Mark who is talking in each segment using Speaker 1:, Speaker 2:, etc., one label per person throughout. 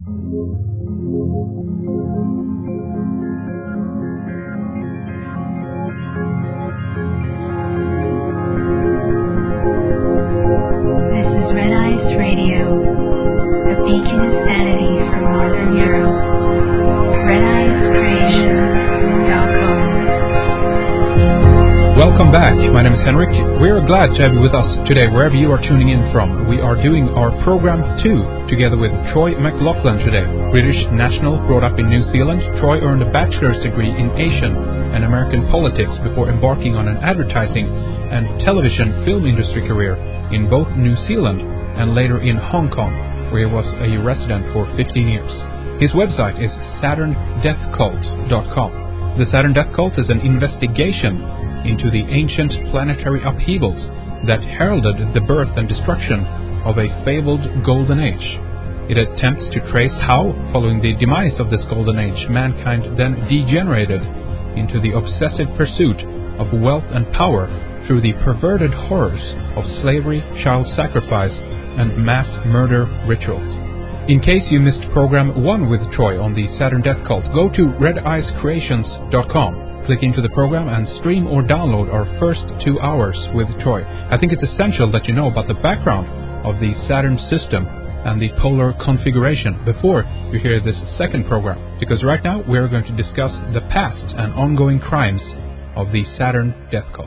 Speaker 1: This is Red Ice Radio, a beacon of sanity from Northern Europe. RedIceCreations.com.
Speaker 2: Welcome back. My name is Henrik. We are glad to have you with us today, wherever you are tuning in from. We are doing our program 2 together with Troy McLaughlin today. British national, brought up in New Zealand, Troy earned a bachelor's degree in Asian and American politics before embarking on an advertising and television film industry career in both New Zealand and later in Hong Kong, where he was a resident for 15 years. His website is SaturnDeathCult.com. The Saturn Death Cult is an investigation into the ancient planetary upheavals that heralded the birth and destruction of a fabled golden age. It attempts to trace how, following the demise of this golden age, mankind then degenerated into the obsessive pursuit of wealth and power through the perverted horrors of slavery, child sacrifice, and mass murder rituals. In case you missed program 1 with Troy on the Saturn Death Cult, go to RedIceCreations.com. Click into the program and stream or download our first 2 hours with Troy. I think it's essential that you know about the background of the Saturn system and the polar configuration before you hear this second program, because right now we are going to discuss the past and ongoing crimes of the Saturn Death Cult.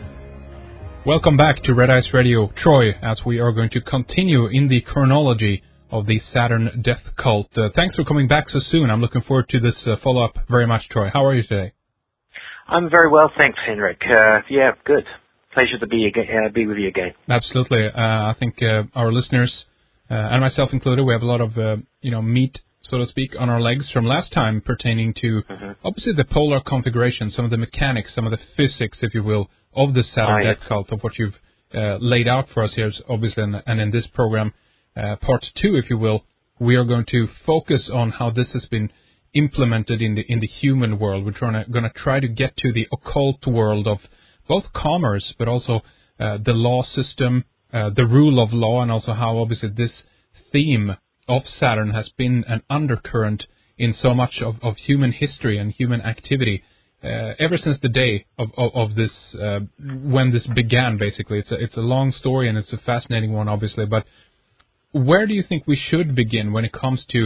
Speaker 2: Welcome back to Red Ice Radio, Troy, as we are going to continue in the chronology of the Saturn Death Cult. Thanks for coming back so soon. I'm looking forward to this follow-up very much, Troy. How are you today?
Speaker 3: I'm very well, thanks, Henrik. Yeah, good. Pleasure to be with you again.
Speaker 2: Absolutely. I think our listeners, and myself included, we have a lot of meat, so to speak, on our legs from last time pertaining to obviously the polar configuration, some of the mechanics, some of the physics, if you will, of the Saturn Death Cult, of what you've laid out for us here, obviously, and in this program, part 2, if you will, we are going to focus on how this has been implemented in the human world. We're going to try to get to the occult world of both commerce, but also the law system, the rule of law, and also how obviously this theme of Saturn has been an undercurrent in so much of human history and human activity ever since the day of this when this began. Basically, it's a long story and it's a fascinating one, obviously. But where do you think we should begin when it comes to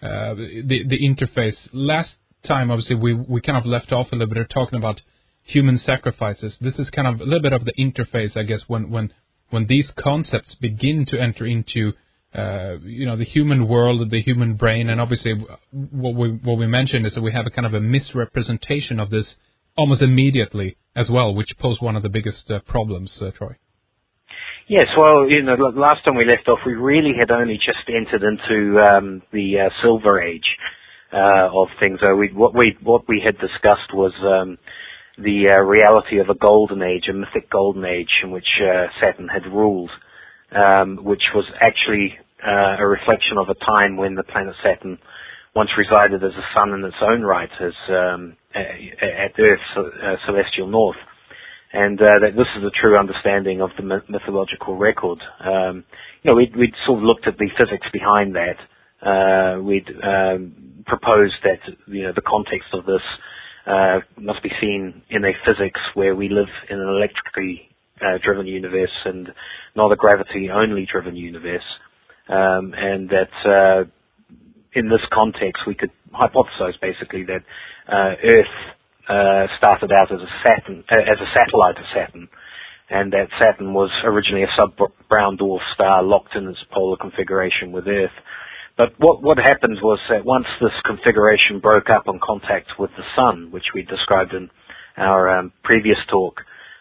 Speaker 2: the interface? Last time, obviously, we kind of left off a little bit talking about human sacrifices. This is kind of a little bit of the interface, I guess, when these concepts begin to enter into the human world, the human brain, and obviously what we mentioned is that we have a kind of a misrepresentation of this almost immediately as well, which posed one of the biggest problems, Troy.
Speaker 3: Yes, well, last time we left off, we really had only just entered into the Silver Age of things. What we had discussed was the reality of a golden age, a mythic golden age in which Saturn had ruled, which was actually a reflection of a time when the planet Saturn once resided as a sun in its own right, as at Earth's celestial north. And that this is a true understanding of the mythological record. We'd sort of looked at the physics behind that. We'd proposed that the context of this must be seen in a physics where we live in an electrically driven universe and not a gravity-only driven universe, and that in this context we could hypothesize basically that Earth started out as a satellite of Saturn, and that Saturn was originally a sub-brown dwarf star locked in its polar configuration with Earth. But what happened was that once this configuration broke up on contact with the Sun, which we described in our previous talk,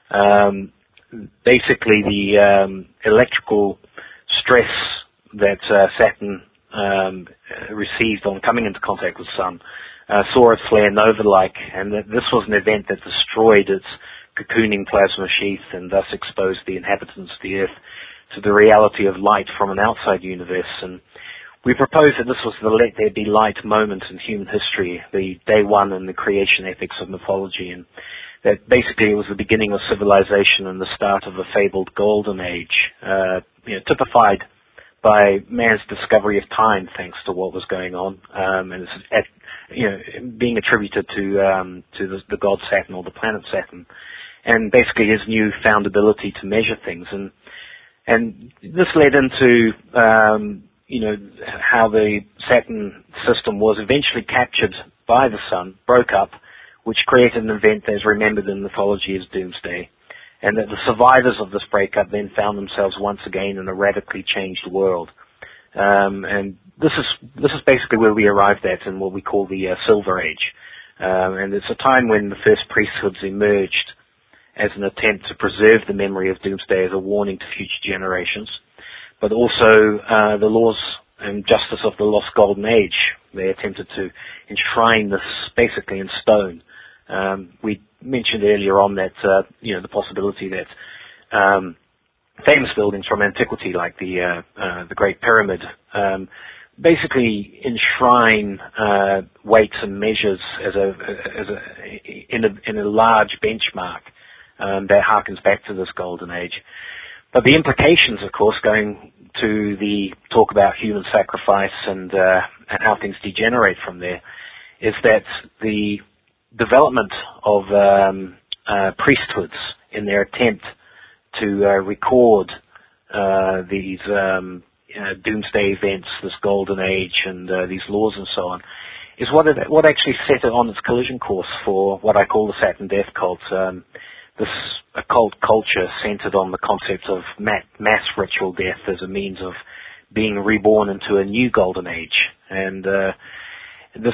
Speaker 3: basically the electrical stress that Saturn received on coming into contact with the Sun saw it flare nova-like, and that this was an event that destroyed its cocooning plasma sheath and thus exposed the inhabitants of the Earth to the reality of light from an outside universe. And we proposed that this was the let there be light moment in human history, the day one in the creation epics of mythology, and that basically it was the beginning of civilization and the start of a fabled golden age, typified by man's discovery of time, thanks to what was going on, and it's being attributed to the god Saturn or the planet Saturn, and basically his newfound ability to measure things, and this led into how the Saturn system was eventually captured by the Sun, broke up, which created an event that is remembered in mythology as Doomsday, and that the survivors of this breakup then found themselves once again in a radically changed world. And this is basically where we arrived at in what we call the Silver Age. And it's a time when the first priesthoods emerged as an attempt to preserve the memory of Doomsday as a warning to future generations, but also the laws and justice of the lost Golden Age. They attempted to enshrine this basically in stone. We mentioned earlier on that the possibility that famous buildings from antiquity, like the Great Pyramid, basically enshrine weights and measures in a large benchmark that harkens back to this Golden Age. But the implications, of course, going to the talk about human sacrifice and how things degenerate from there, is that the development of priesthoods in their attempt to record these doomsday events, this Golden Age, and these laws and so on, is what actually set it on its collision course for what I call the Saturn Death Cult. This occult culture centered on the concept of mass ritual death as a means of being reborn into a new Golden Age. And this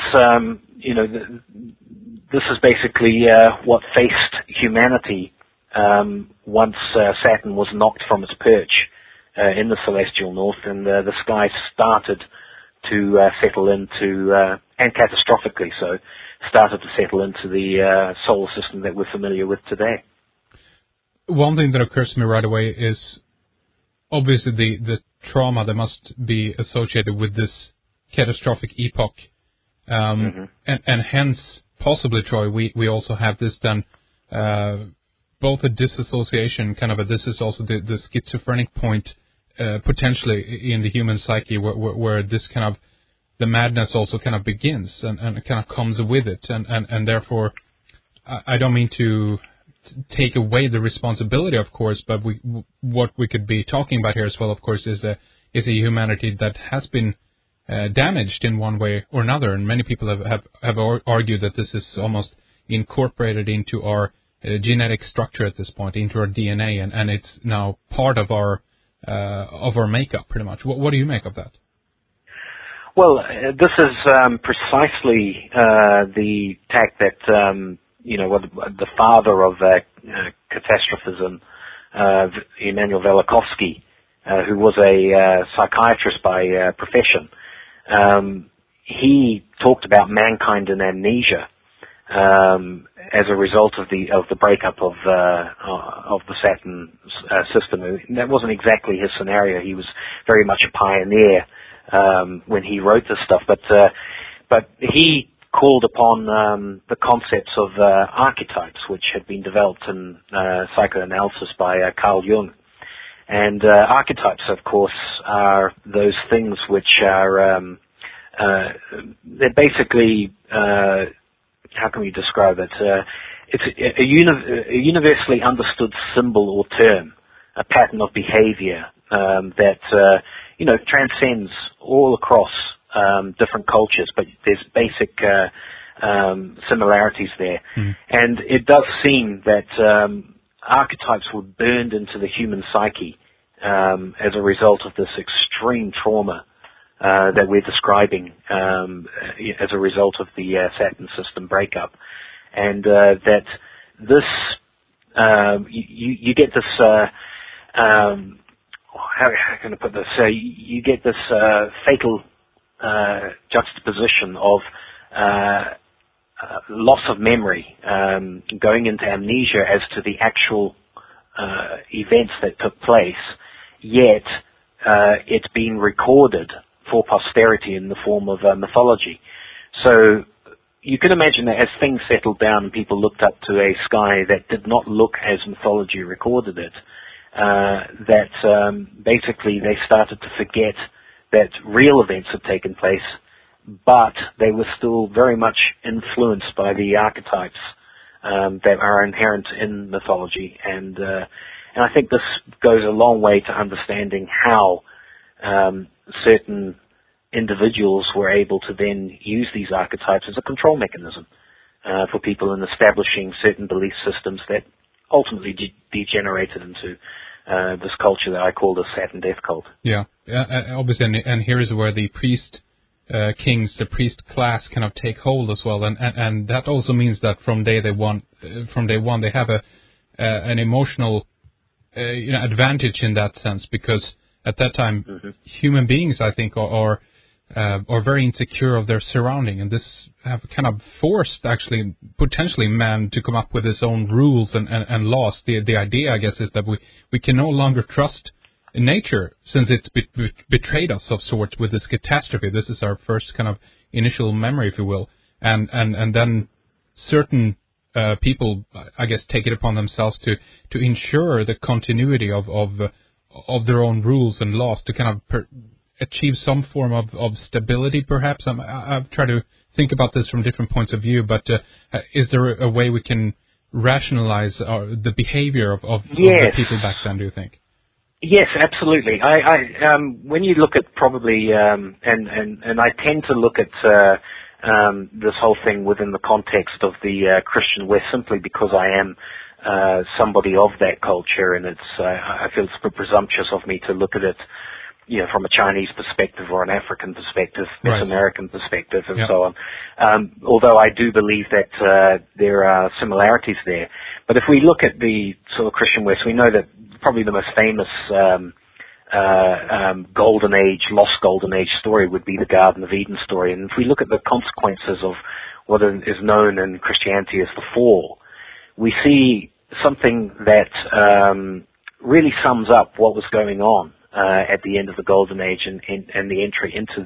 Speaker 3: is basically what faced humanity once Saturn was knocked from its perch in the celestial north, and the sky started to settle into, and catastrophically so, started to settle into the solar system that we're familiar with today.
Speaker 2: One thing that occurs to me right away is obviously the trauma that must be associated with this catastrophic epoch, and hence possibly, Troy, we also have this then both a disassociation, this is also the schizophrenic point potentially in the human psyche where this kind of the madness also kind of begins and kind of comes with it, and therefore I don't mean to take away the responsibility, of course, but what we could be talking about here as well, of course, is a humanity that has been damaged in one way or another, and many people have argued that this is almost incorporated into our genetic structure at this point, into our DNA, and it's now part of our makeup, pretty much. What do you make of that?
Speaker 3: Well, this is precisely the tack that the father of catastrophism, Immanuel Velikovsky, who was a psychiatrist by profession, he talked about mankind in amnesia as a result of the breakup of the Saturn system. That wasn't exactly his scenario. He was very much a pioneer when he wrote this stuff, but he called upon the concepts of archetypes, which had been developed in psychoanalysis by Carl Jung. And archetypes, of course, are those things which are they're basically how can we describe it? It's a universally understood symbol or term, a pattern of behavior that transcends all across different cultures, but there's basic similarities there. And it does seem that archetypes were burned into the human psyche as a result of this extreme trauma that we're describing as a result of the Saturn system breakup. And that this, you get this, how can I put this? You get this fatal juxtaposition of loss of memory, going into amnesia as to the actual events that took place, yet it's being recorded for posterity in the form of mythology. So you can imagine that as things settled down and people looked up to a sky that did not look as mythology recorded it, that basically they started to forget that real events had taken place, but they were still very much influenced by the archetypes that are inherent in mythology, and I think this goes a long way to understanding how certain individuals were able to then use these archetypes as a control mechanism for people in establishing certain belief systems that ultimately degenerated into this culture that I call the Saturn Death cult.
Speaker 2: Yeah, obviously, and here is where the priest kings, the priest class, kind of take hold as well, and that also means that from day one, they have an emotional advantage in that sense, because at that time human beings, I think, are very insecure of their surrounding, and this have kind of forced, actually, potentially man to come up with his own rules and laws. The idea, I guess, is that we can no longer trust nature, since it's betrayed us of sorts with this catastrophe. This is our first kind of initial memory, if you will, and then certain people, I guess, take it upon themselves to ensure the continuity of their own rules and laws, to kind of achieve some form of stability, perhaps. I've tried to think about this from different points of view, but is there a way we can rationalize the behavior of the people back then, do you think?
Speaker 3: Yes, absolutely. I when you look at probably, and I tend to look at this whole thing within the context of the Christian West, simply because I am somebody of that culture, and I feel it's a bit presumptuous of me to look at it, from a Chinese perspective or an African perspective,
Speaker 2: right,
Speaker 3: American perspective, and
Speaker 2: yep,
Speaker 3: so on. Although I do believe that there are similarities there. But if we look at the sort of Christian West, we know that probably the most famous golden age, lost golden age story would be the Garden of Eden story. And if we look at the consequences of what is known in Christianity as the fall, we see something that really sums up what was going on at the end of the Golden Age and the entry into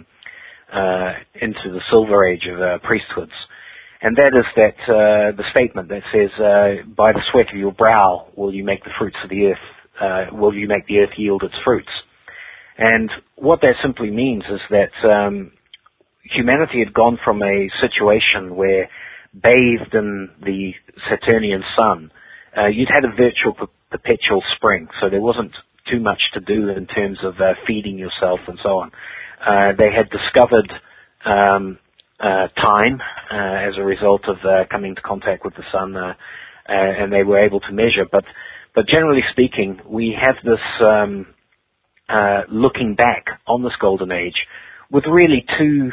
Speaker 3: the Silver Age of priesthoods. And that is that the statement that says, by the sweat of your brow will you make the fruits of the earth, will you make the earth yield its fruits. And what that simply means is that humanity had gone from a situation where, bathed in the Saturnian sun, you'd had a virtual perpetual spring, so there wasn't too much to do in terms of feeding yourself and so on. They had discovered time as a result of coming into contact with the sun, and they were able to measure. But generally speaking, we have this looking back on this golden age with really two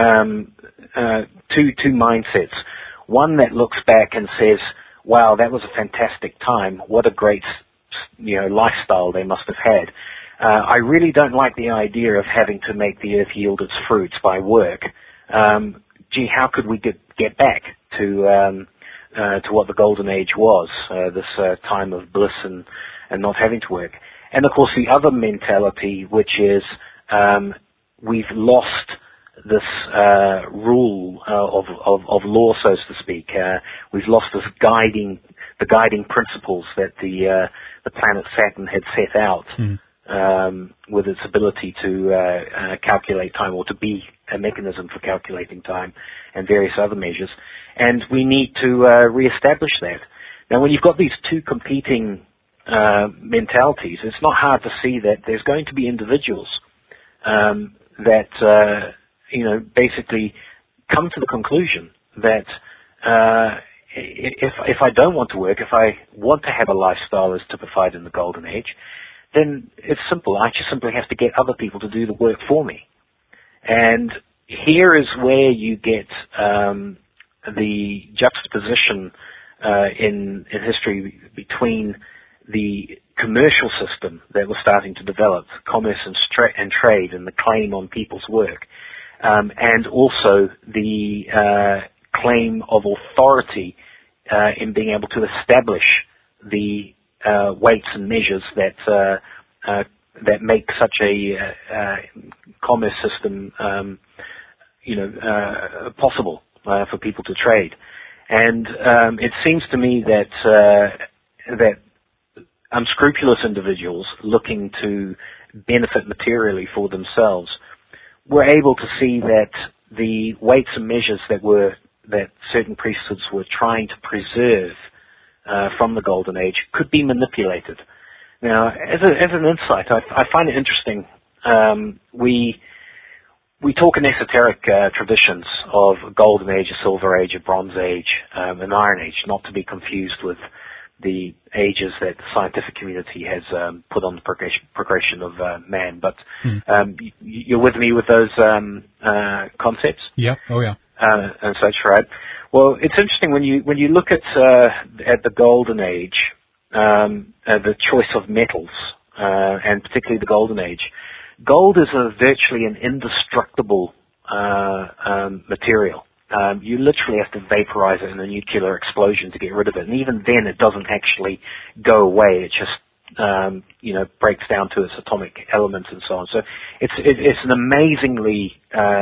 Speaker 3: mindsets. One that looks back and says, "Wow, that was a fantastic time. What a great lifestyle they must have had. I really don't like the idea of having to make the earth yield its fruits by work. How could we get back to what the golden age was, this time of bliss and not having to work?" And of course, the other mentality, which is we've lost this rule of law, so to speak. We've lost the guiding principles that the planet Saturn had set out with its ability to calculate time, or to be a mechanism for calculating time, and various other measures. And we need to reestablish that. Now, when you've got these two competing mentalities, it's not hard to see that there's going to be individuals that basically come to the conclusion that if I don't want to work, if I want to have a lifestyle as typified in the Golden Age, then it's simple. I just simply have to get other people to do the work for me. And here is where you get the juxtaposition in history between the commercial system that was starting to develop, commerce and trade, and the claim on people's work, and also the claim of authority in being able to establish the weights and measures that make such a commerce system possible for people to trade. And it seems to me that unscrupulous individuals looking to benefit materially for themselves were able to see that the weights and measures that certain priesthoods were trying to preserve from the Golden Age could be manipulated. Now, as an insight, I find it interesting. We talk in esoteric traditions of Golden Age, a Silver Age, a Bronze Age, an Iron Age, not to be confused with the ages that the scientific community has put on the progression of man. But you're with me with those concepts?
Speaker 2: Yeah. Oh, yeah.
Speaker 3: And such, right? Well, it's interesting when you look at the Golden Age, the choice of metals, and particularly the Golden Age. Gold is virtually an indestructible material. You literally have to vaporize it in a nuclear explosion to get rid of it, and even then, it doesn't actually go away. It just breaks down to its atomic elements and so on. So it's an amazingly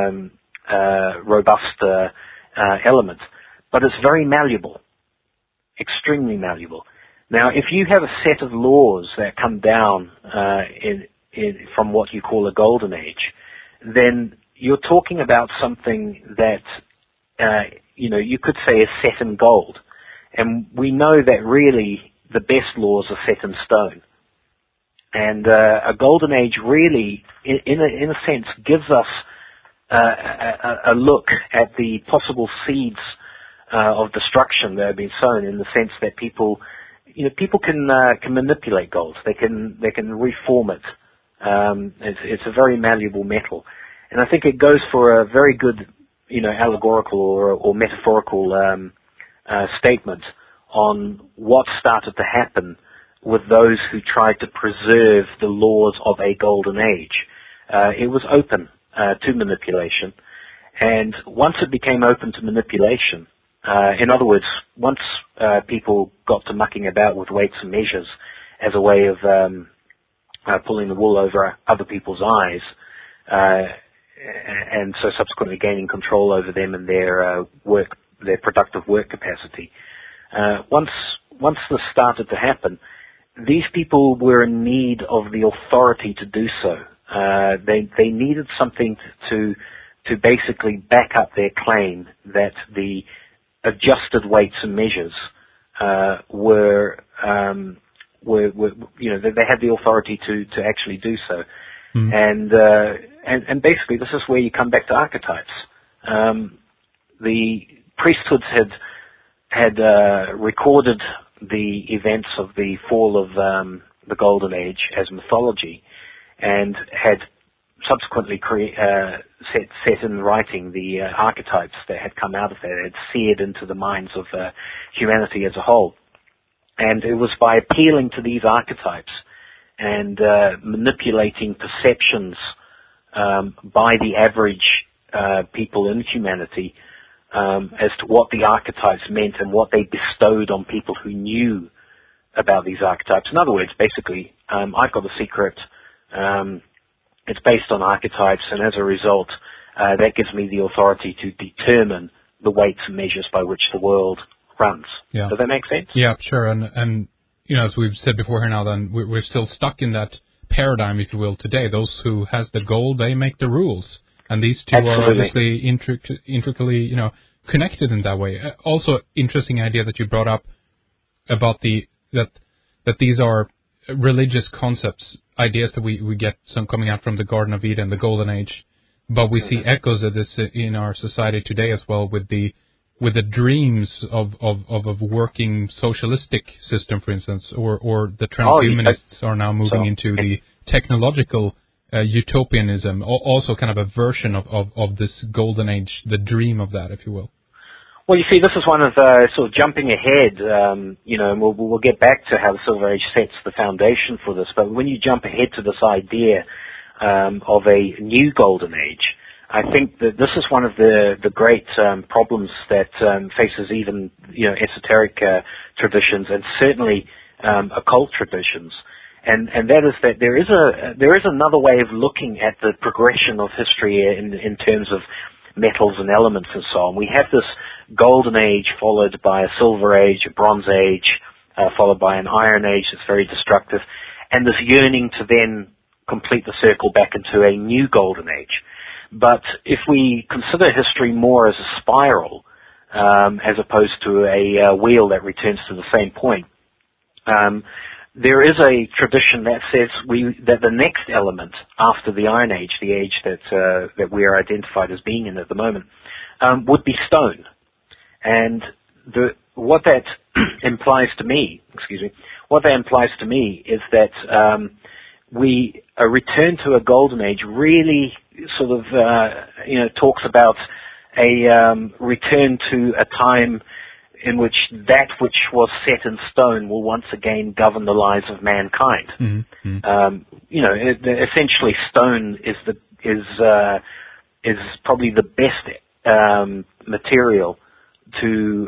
Speaker 3: robust element, but it's very malleable, extremely malleable. Now, if you have a set of laws that come down from what you call a Golden Age, then you're talking about something that you could say is set in gold, and we know that really the best laws are set in stone. And a Golden Age really, in a sense, gives us a look at the possible seeds of destruction that have been sown, in the sense that people can manipulate gold. They can reform it. It's a very malleable metal, and I think it goes for a very good, allegorical or metaphorical statement on what started to happen with those who tried to preserve the laws of a Golden Age. It was open to manipulation, and once it became open to manipulation, in other words, once people got to mucking about with weights and measures as a way of pulling the wool over other people's eyes, and so subsequently gaining control over them and their productive work capacity. Once this started to happen, these people were in need of the authority to do so. They needed something to basically back up their claim that the adjusted weights and measures they had the authority to actually do so. And basically this is where you come back to archetypes. The priesthoods had recorded the events of the fall of the Golden Age as mythology, and had subsequently set in writing the archetypes that had come out of that, had seared into the minds of humanity as a whole. And it was by appealing to these archetypes and manipulating perceptions by the average people in humanity as to what the archetypes meant and what they bestowed on people who knew about these archetypes. In other words, basically, I've got a secret. It's based on archetypes, and as a result, that gives me the authority to determine the weights and measures by which the world runs. Yeah. Does that make sense?
Speaker 2: Yeah, sure. And as we've said before here now, then we're still stuck in that paradigm, if you will, today. Those who has the gold, they make the rules, and these two
Speaker 3: Absolutely.
Speaker 2: are obviously intricately, connected in that way. Also, interesting idea that you brought up about that these are religious concepts, ideas that we get some coming out from the Garden of Eden, the Golden Age, but we see echoes of this in our society today as well, with the dreams of a working socialistic system, for instance, or the transhumanists are now moving into the technological utopianism, also kind of a version of this Golden Age, the dream of that, if you will.
Speaker 3: Well, you see, this is one of sort of jumping ahead, and we'll get back to how the Silver Age sets the foundation for this, but when you jump ahead to this idea of a new Golden Age, I think that this is one of the great problems that faces even esoteric traditions, and certainly occult traditions, and that is that there is another way of looking at the progression of history in terms of metals and elements and so on. We have this Golden Age followed by a Silver Age, a Bronze Age, followed by an Iron Age that's very destructive, and this yearning to then complete the circle back into a new Golden Age. But if we consider history more as a spiral, as opposed to a wheel that returns to the same point, there is a tradition that says that the next element after the Iron Age, the age that we are identified as being in at the moment, would be stone. And what that implies to me, is that we a return to a Golden Age really sort of talks about a return to a time in which that which was set in stone will once again govern the lives of mankind. Essentially, stone is probably the best material to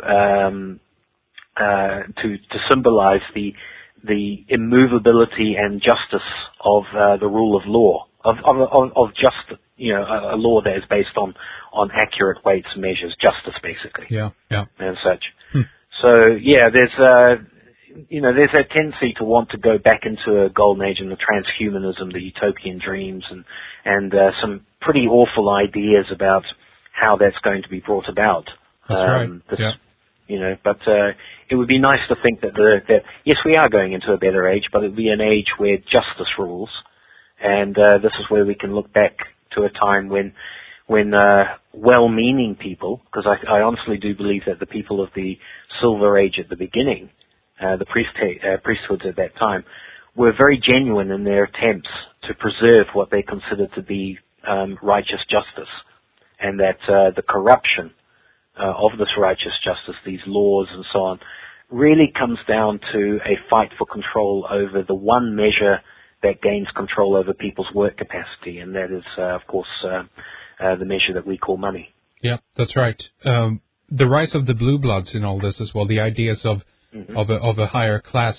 Speaker 3: symbolize the immovability and justice of the rule of law, of justice. A law that is based on accurate weights and measures, justice basically.
Speaker 2: Yeah.
Speaker 3: And such. So there's a tendency to want to go back into a golden age and the transhumanism, the utopian dreams, and some pretty awful ideas about how that's going to be brought about.
Speaker 2: That's right.
Speaker 3: But it would be nice to think that yes, we are going into a better age, but it would be an age where justice rules, and this is where we can look back to a time when well-meaning people, because I honestly do believe that the people of the Silver Age at the beginning, the priesthoods at that time, were very genuine in their attempts to preserve what they considered to be righteous justice, and that the corruption of this righteous justice, these laws and so on, really comes down to a fight for control over the one measure that gains control over people's work capacity, and that is, of course, the measure that we call money.
Speaker 2: Yeah, that's right. The rise of the blue bloods in all this as well, the ideas of a higher class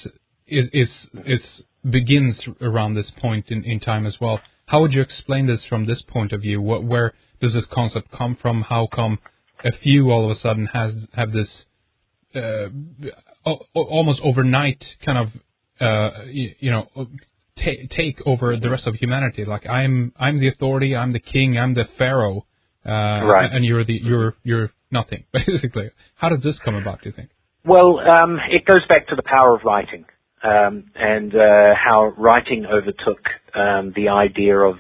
Speaker 2: begins around this point in time as well. How would you explain this from this point of view? Where does this concept come from? How come a few all of a sudden have this almost overnight kind of take over the rest of humanity? Like I'm the authority, I'm the king, I'm the pharaoh,
Speaker 3: right.
Speaker 2: And you're nothing, basically. How does this come about, do you think?
Speaker 3: Well, it goes back to the power of writing, and how writing overtook the idea of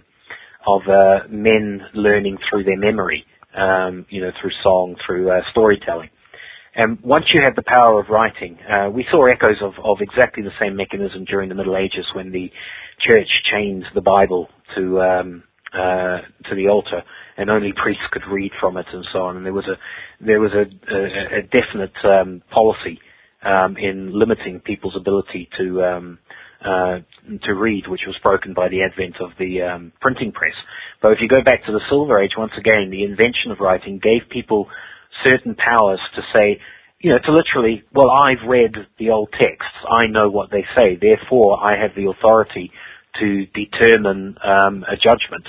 Speaker 3: men learning through their memory, through song, through storytelling. And once you had the power of writing, we saw echoes of exactly the same mechanism during the Middle Ages when the Church chained the Bible to the altar, and only priests could read from it, and so on. And there was a definite policy in limiting people's ability to read, which was broken by the advent of the printing press. But if you go back to the Silver Age, once again, the invention of writing gave people certain powers to say, to literally, well, I've read the old texts, I know what they say, therefore I have the authority to determine a judgment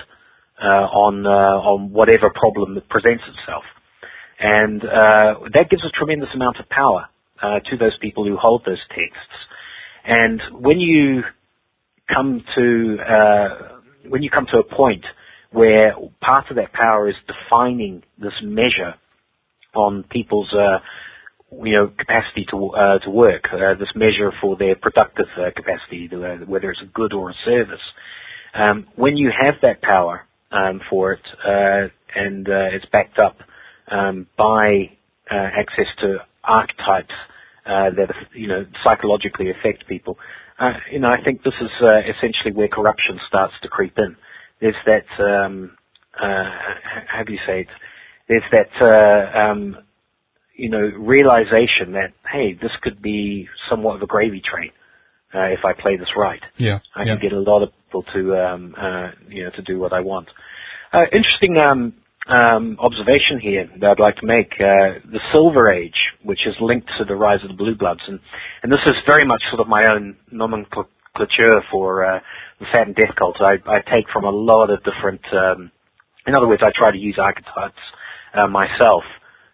Speaker 3: on whatever problem that presents itself. And that gives a tremendous amount of power to those people who hold those texts. And when you come to a point where part of that power is defining this measure on people's capacity to work, this measure for their productive capacity, whether it's a good or a service. When you have that power for it, and it's backed up by access to archetypes that psychologically affect people, I think this is essentially where corruption starts to creep in. There's that how do you say it? There's that realization that, hey, this could be somewhat of a gravy train if I play this right. I can get a lot of people to do what I want. Interesting observation here that I'd like to make. The Silver Age, which is linked to the rise of the Blue Bloods, and this is very much sort of my own nomenclature for the Sad and Death cult. I take from a lot of different. In other words, I try to use archetypes myself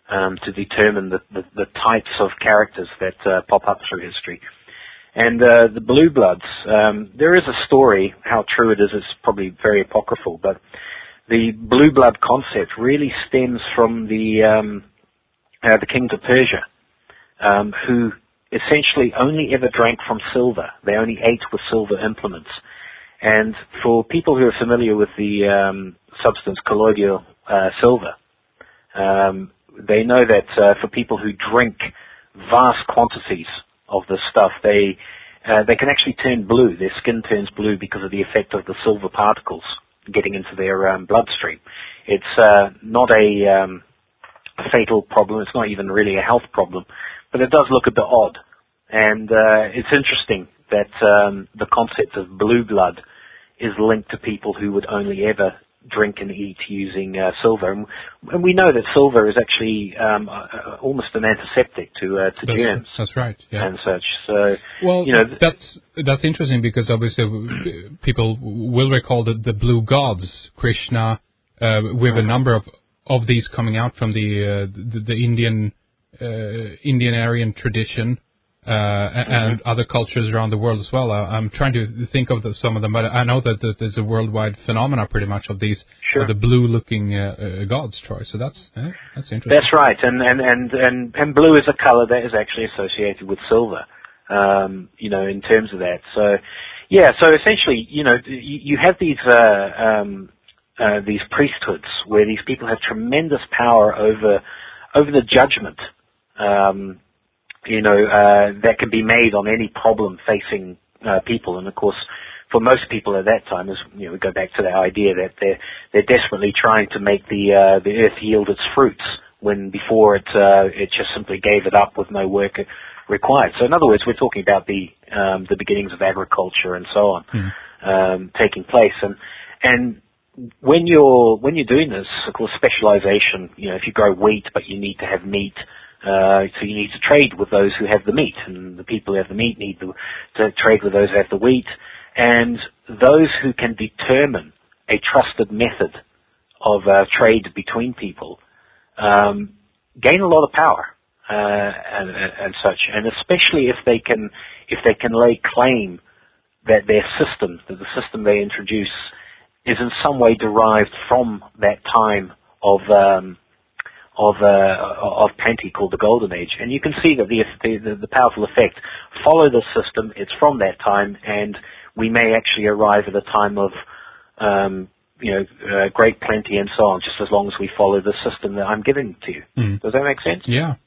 Speaker 3: to determine the types of characters that pop up through history. And the blue bloods, there is a story. How true it is probably very apocryphal, but the blue blood concept really stems from the kings of Persia, who essentially only ever drank from silver. They only ate with silver implements. And for people who are familiar with the substance colloidal silver, they know that for people who drink vast quantities of this stuff, they can actually turn blue. Their skin turns blue because of the effect of the silver particles getting into their bloodstream. It's not a fatal problem. It's not even really a health problem, but it does look a bit odd. And it's interesting that the concept of blue blood is linked to people who would only ever drink and eat using silver. And we know that silver is actually almost an antiseptic to germs.
Speaker 2: That's right, yeah.
Speaker 3: And such. So,
Speaker 2: well, that's interesting because obviously people will recall the blue gods, Krishna. We have a number of these coming out from the Indian Aryan tradition. And other cultures around the world as well. I'm trying to think of some of them, but I know that there's a worldwide phenomena pretty much of these, the blue-looking gods, Troy. So that's interesting.
Speaker 3: That's right, and blue is a color that is actually associated with silver. In terms of that. So, yeah. So essentially, you have these priesthoods where these people have tremendous power over the judgment. That can be made on any problem facing people. And of course, for most people at that time, we go back to the idea that they're desperately trying to make the earth yield its fruits, when before it just simply gave it up with no work required. So in other words, we're talking about the beginnings of agriculture and so on taking place. And when you're doing this, of course, specialization. If you grow wheat, but you need to have meat. So you need to trade with those who have the meat, and the people who have the meat need to trade with those who have the wheat, and those who can determine a trusted method of trade between people gain a lot of power and such, and especially if they can lay claim that the system they introduce is in some way derived from that time of plenty called the Golden Age. And you can see that the powerful effect. Follow the system, it's from that time, and we may actually arrive at a time of great plenty and so on, just as long as we follow the system that I'm giving to you. Does that make sense?
Speaker 2: Yeah.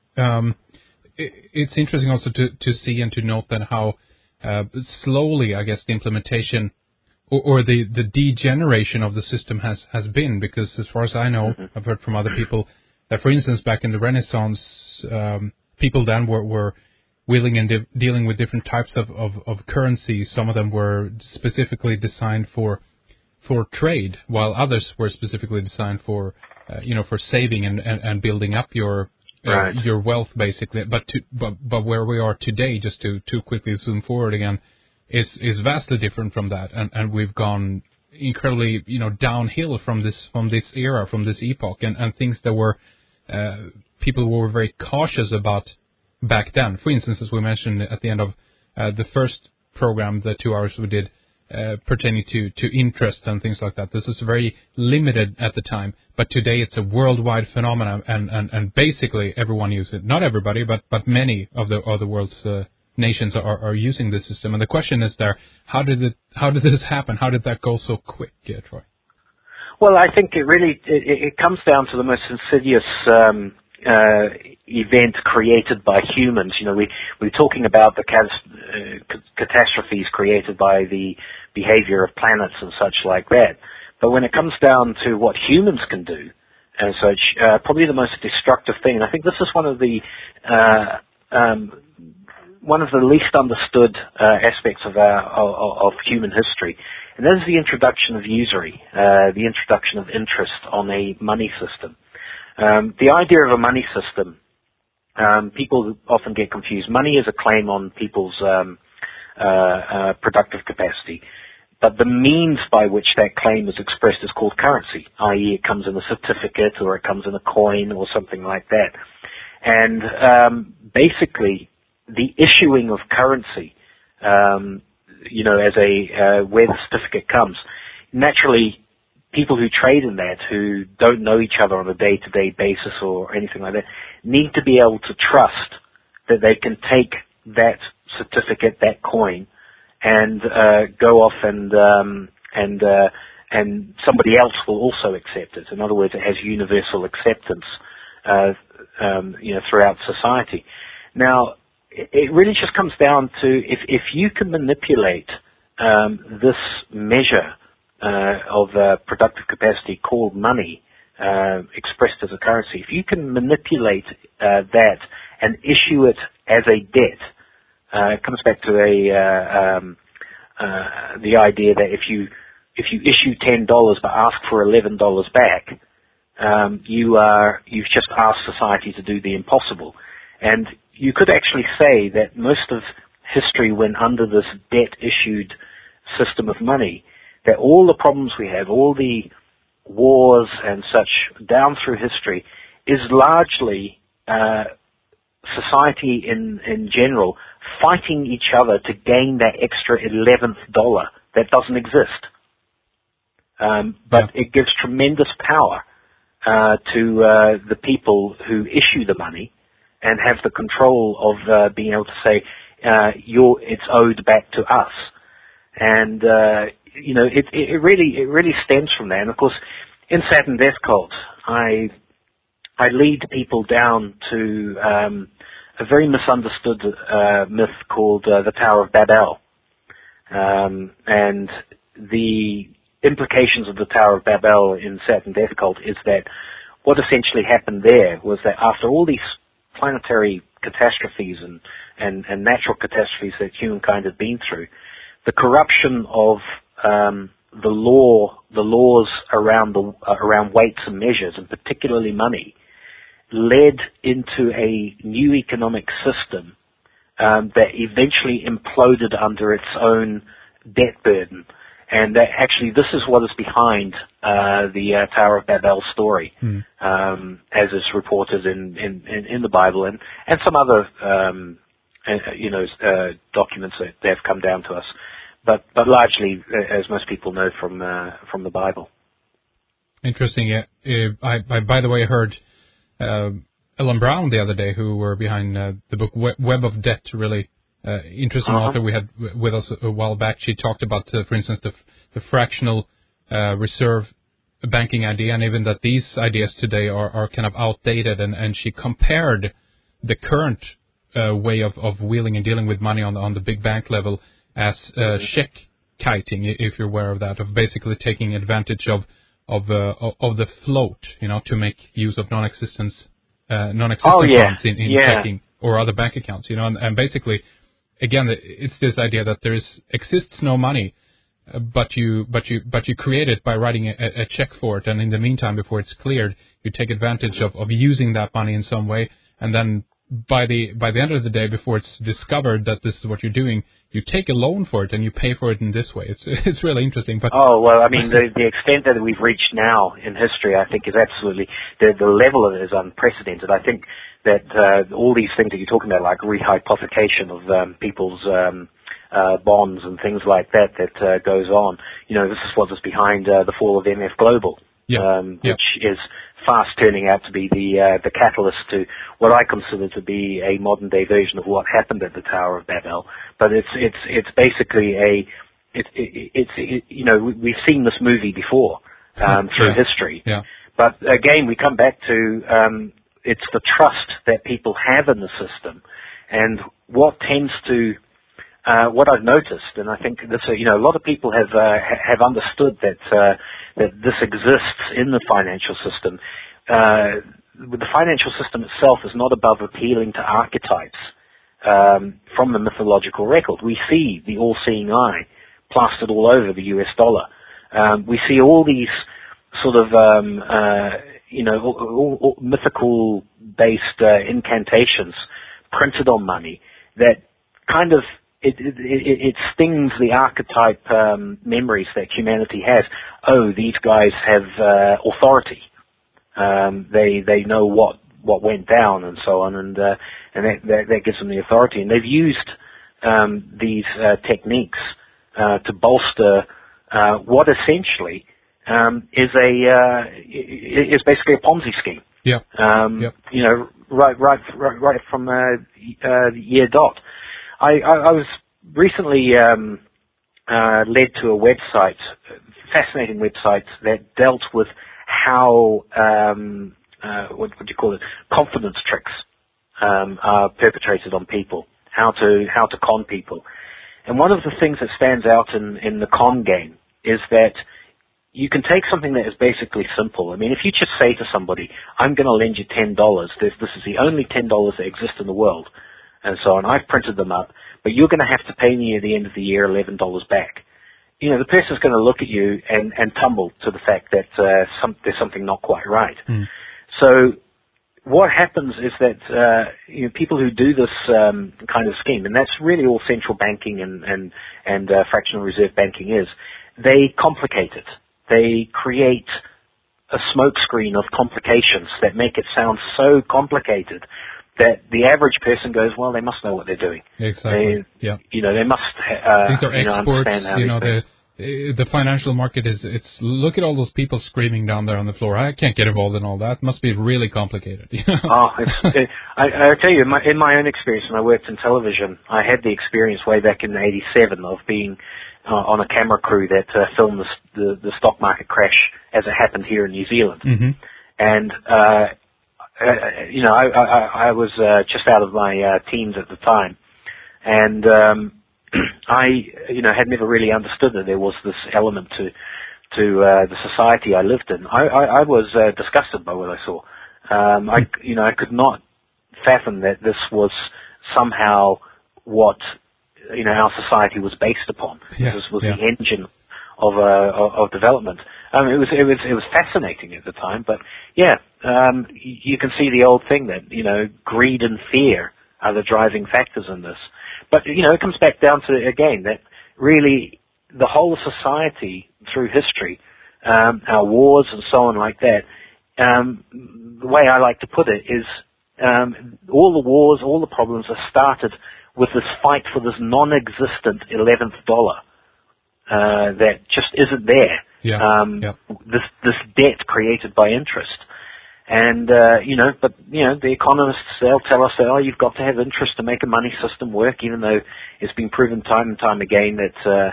Speaker 2: It's interesting also to see and to note that how slowly, I guess, the implementation or the degeneration of the system has been, because as far as I know, I've heard from other people that, for instance, back in the Renaissance, people then were willing and dealing with different types of currency. Some of them were specifically designed for trade, while others were specifically designed for saving and building up your wealth, basically. But where we are today, just to quickly zoom forward again, is vastly different from that, and we've gone incredibly downhill from this era, from this epoch, and things that were people were very cautious about back then. For instance, as we mentioned at the end of the first program, the 2 hours we did pertaining to interest and things like that. This is very limited at the time, but today it's a worldwide phenomenon, and basically everyone uses it. Not everybody, but many of the world's nations are using this system. And the question is how did this happen? How did that go so quick, Troy?
Speaker 3: Well, I think it comes down to the most insidious event created by humans. We're talking about the catastrophes created by the behavior of planets and such like that. But when it comes down to what humans can do and such, probably the most destructive thing, and I think this is one of the least understood aspects of human history, and that is the introduction of usury, the introduction of interest on a money system. The idea of a money system, people often get confused. Money is a claim on people's productive capacity. but the means by which that claim is expressed is called currency, i.e. it comes in a certificate or it comes in a coin or something like that. And basically, the issuing of currency, as where the certificate comes, naturally, people who trade in that, who don't know each other on a day-to-day basis or anything like that, need to be able to trust that they can take that certificate, that coin, and go off and somebody else will also accept it. In other words, it has universal acceptance, throughout society. Now, it really just comes down to if you can manipulate this measure of productive capacity called money, expressed as a currency, if you can manipulate that and issue it as a debt, it comes back to the idea that if you issue $10 but ask for $11 back, you've just asked society to do the impossible. And you could actually say that most of history went under this debt-issued system of money, that all the problems we have, all the wars and such down through history, is largely society in general fighting each other to gain that extra 11th dollar that doesn't exist. But it gives tremendous power to the people who issue the money and have the control of being able to say, it's owed back to us. And it really stems from that. And of course, in Saturn Death Cult, I lead people down to a very misunderstood myth called the Tower of Babel. And the implications of the Tower of Babel in Saturn Death Cult is that what essentially happened there was that after all these planetary catastrophes and natural catastrophes that humankind had been through, the corruption of the laws around weights and measures, and particularly money, led into a new economic system that eventually imploded under its own debt burden. And that actually, this is what is behind the Tower of Babel story, as is reported in the Bible and some other documents that have come down to us, but largely, as most people know, from the Bible.
Speaker 2: Interesting. I by the way heard Ellen Brown the other day, who were behind the book Web of Debt, really. Interesting author we had with us a while back. She talked about, for instance, the fractional reserve banking idea, and even that these ideas today are kind of outdated. And she compared the current way of wheeling and dealing with money on the big bank level as check kiting, if you're aware of that, of basically taking advantage of the float, to make use of non-existent funds in checking or other bank accounts, and basically. Again, it's this idea that exists no money, but you create it by writing a check for it, and in the meantime, before it's cleared, you take advantage of using that money in some way, and then by the end of the day, before it's discovered that this is what you're doing, you take a loan for it and you pay for it in this way. It's really interesting. But
Speaker 3: the extent that we've reached now in history, I think, is absolutely the level of it is unprecedented. I think that all these things that you're talking about, like rehypothecation of people's bonds and things like that goes on. This is what is behind the fall of MF Global, which is fast turning out to be the catalyst to what I consider to be a modern day version of what happened at the Tower of Babel. But it's basically we've seen this movie before through history. Yeah. But again, we come back to it's the trust that people have in the system, and what tends to what I've noticed, and I think this, a lot of people have understood that this exists in the financial system. The financial system itself is not above appealing to archetypes from the mythological record. We see the all-seeing eye plastered all over the US dollar. We see all these sort of all mythical-based incantations printed on money that kind of it stings the archetype memories that humanity has. Oh, these guys have authority. They know what went down and so on, and that gives them the authority. And they've used these techniques to bolster what essentially is basically a Ponzi scheme.
Speaker 2: Yeah.
Speaker 3: You know, right from the year dot. I was recently led to a website, fascinating website that dealt with how what do you call it? Confidence tricks are perpetrated on people. How to con people. And one of the things that stands out in the con game is that you can take something that is basically simple. I mean, if you just say to somebody, I'm going to lend you $10, this is the only $10 that exist in the world, and so on, I've printed them up, but you're going to have to pay me at the end of the year $11 back. You know, the person's going to look at you and tumble to the fact that there's something not quite right. So what happens is that you know, people who do this kind of scheme, and that's really all central banking and fractional reserve banking is, they complicate it. They create a smokescreen of complications that make it sound so complicated that the average person goes, well, they must know what they're doing.
Speaker 2: Exactly.
Speaker 3: You know, they must.
Speaker 2: These are experts.
Speaker 3: Understand how
Speaker 2: you know, the financial market is. It's look at all those people screaming down there on the floor. I can't get involved in all that. It must be really complicated.
Speaker 3: I tell you, in my own experience, when I worked in television, I had the experience way back in '87 of being on a camera crew that filmed the stock market crash as it happened here in New Zealand.
Speaker 2: Mm-hmm.
Speaker 3: And you know, I was just out of my teens at the time, and I, you know, had never really understood that there was this element to the society I lived in. I was disgusted by what I saw. I could not fathom that this was somehow what, you know, our society was based upon.
Speaker 2: Yeah.
Speaker 3: This was the engine of development. It was fascinating at the time, but yeah, you can see the old thing that, you know, greed and fear are the driving factors in this. But, you know, it comes back down to, again, that really the whole society through history, our wars and so on like that, the way I like to put it is all the wars, all the problems are started with this fight for this non-existent 11th dollar that just isn't there. This debt created by interest. And, the economists, they'll tell us that, you've got to have interest to make a money system work, even though it's been proven time and time again that,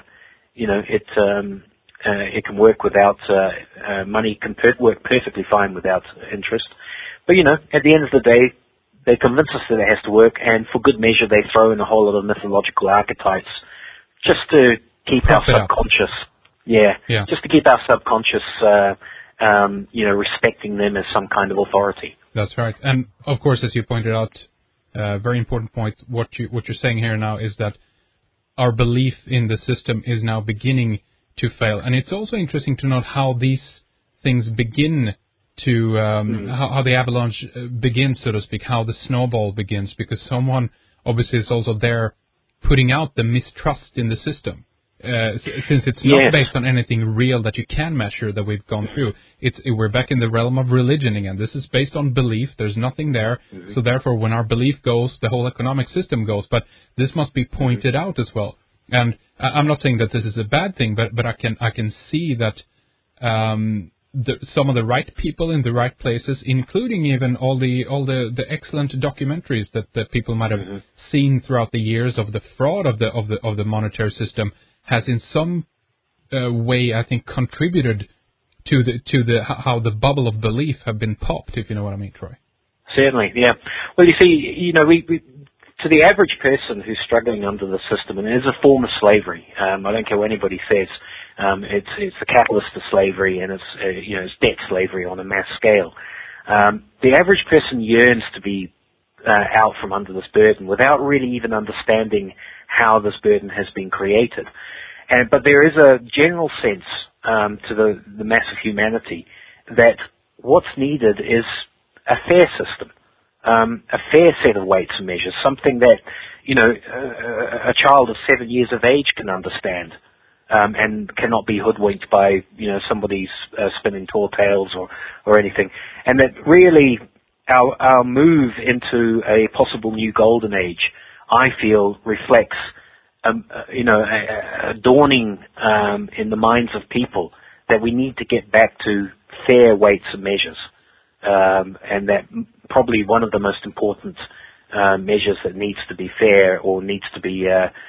Speaker 3: it can work without, money can work perfectly fine without interest. But, you know, at the end of the day, they convince us that it has to work, and for good measure, they throw in a whole lot of mythological archetypes just to keep our subconscious, just to keep our subconscious, respecting them as some kind of authority.
Speaker 2: That's right. And of course, as you pointed out, very important point. What you're saying here now is that our belief in the system is now beginning to fail, and it's also interesting to note how these things begin to how the avalanche begins, so to speak, how the snowball begins, because someone obviously is also there putting out the mistrust in the system. Since it's not based on anything real that you can measure that we've gone through, we're back in the realm of religion again. This is based on belief. There's nothing there, so therefore, when our belief goes, the whole economic system goes. But this must be pointed out as well. And I'm not saying that this is a bad thing, but I can see that some of the right people in the right places, including even all the excellent documentaries that people might have seen throughout the years of the fraud of the monetary system, has in some way, I think, contributed to how the bubble of belief have been popped, if you know what I mean, Troy.
Speaker 3: Certainly, yeah. Well, you see, you know, we to the average person who's struggling under the system, and it is a form of slavery. I don't care what anybody says. It's the catalyst to slavery, and it's debt slavery on a mass scale. The average person yearns to be out from under this burden without really even understanding how this burden has been created. But there is a general sense to the mass of humanity that what's needed is a fair system, a fair set of weights and measures, something that, a child of 7 years of age can understand, and cannot be hoodwinked by, somebody's spinning tall tales or anything. And that really our move into a possible new golden age, I feel, reflects a dawning in the minds of people that we need to get back to fair weights and measures, and that probably one of the most important measures that needs to be fair or needs to be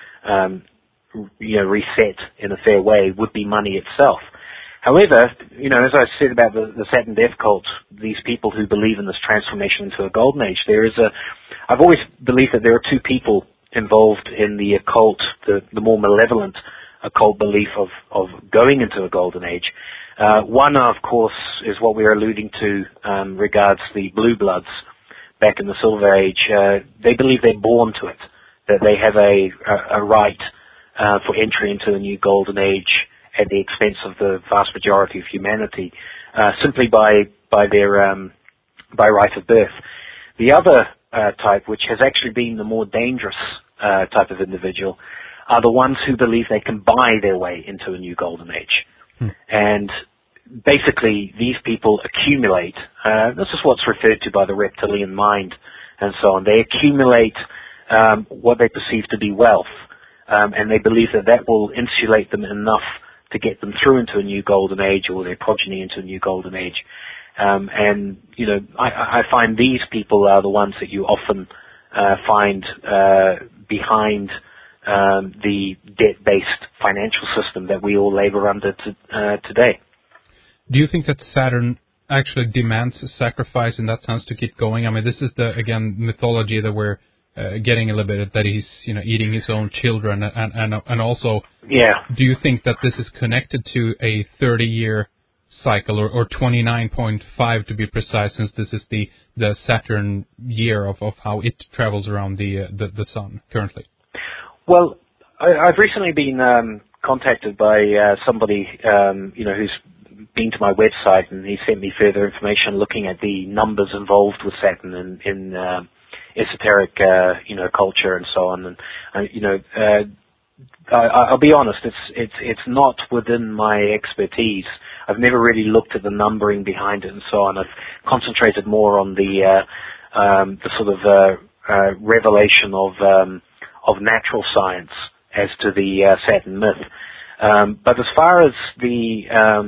Speaker 3: reset in a fair way would be money itself. However, as I said about the Saturn Death cult, these people who believe in this transformation into a golden age, I've always believed that there are two people involved in the occult, the more malevolent occult belief of going into a golden age. One, of course, is what we are alluding to regards the blue bloods back in the Silver Age. They believe they're born to it, that they have a right for entry into a new golden age at the expense of the vast majority of humanity, simply by their right of birth. The other type, which has actually been the more dangerous type of individual, are the ones who believe they can buy their way into a new golden age. And basically, these people accumulate, this is what's referred to by the reptilian mind and so on. They accumulate what they perceive to be wealth, and they believe that will insulate them enough to get them through into a new golden age or their progeny into a new golden age. I find these people are the ones that you often find behind the debt-based financial system that we all labor under today.
Speaker 2: Do you think that Saturn actually demands a sacrifice in that sense to keep going? I mean, this is the mythology that we're getting a little bit, that he's eating his own children, and also, do you think that this is connected to a 30-year cycle, or 29.5 to be precise, since this is the Saturn year of how it travels around the sun currently?
Speaker 3: Well, I've recently been contacted by somebody who's been to my website, and he sent me further information looking at the numbers involved with Saturn in esoteric culture and so on. And I'll be honest, it's not within my expertise. I've never really looked at the numbering behind it and so on. I've concentrated more on the sort of revelation of natural science as to the Saturn myth. But as far as the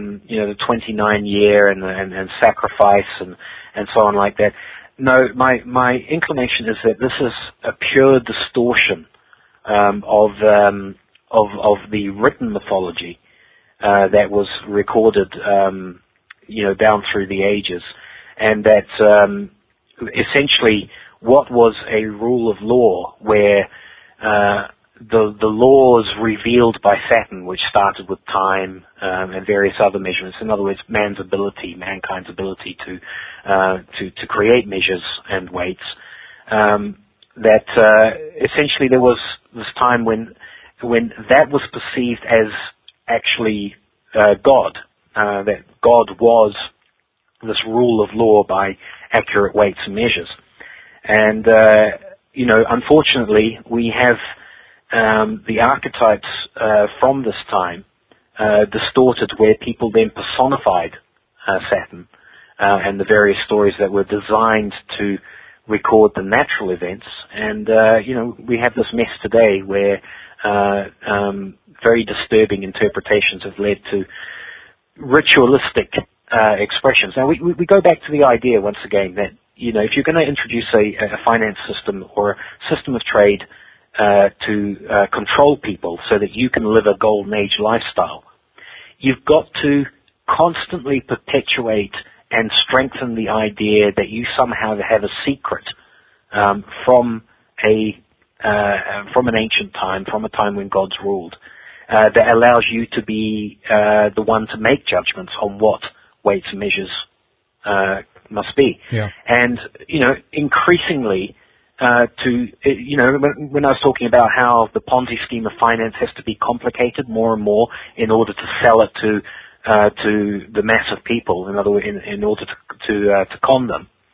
Speaker 3: 29 year and sacrifice and so on like that, no, my inclination is that this is a pure distortion of the written mythology that was recorded down through the ages, and that essentially what was a rule of law where the laws revealed by Saturn, which started with time and various other measurements, in other words, mankind's ability to create measures and weights, that essentially there was this time when that was perceived as actually God, that God was this rule of law by accurate weights and measures. And unfortunately, we have the archetypes from this time distorted, where people then personified Saturn and the various stories that were designed to record the natural events. And we have this mess today where very disturbing interpretations have led to ritualistic expressions. Now we go back to the idea once again that if you're going to introduce a finance system or a system of trade to control people so that you can live a golden age lifestyle, you've got to constantly perpetuate and strengthen the idea that you somehow have a secret from an ancient time, from a time when gods ruled, that allows you to be the one to make judgments on what weights and measures must be.
Speaker 2: Yeah.
Speaker 3: And increasingly, when I was talking about how the Ponzi scheme of finance has to be complicated more and more in order to sell it to the mass of people, in other words, in order to con them,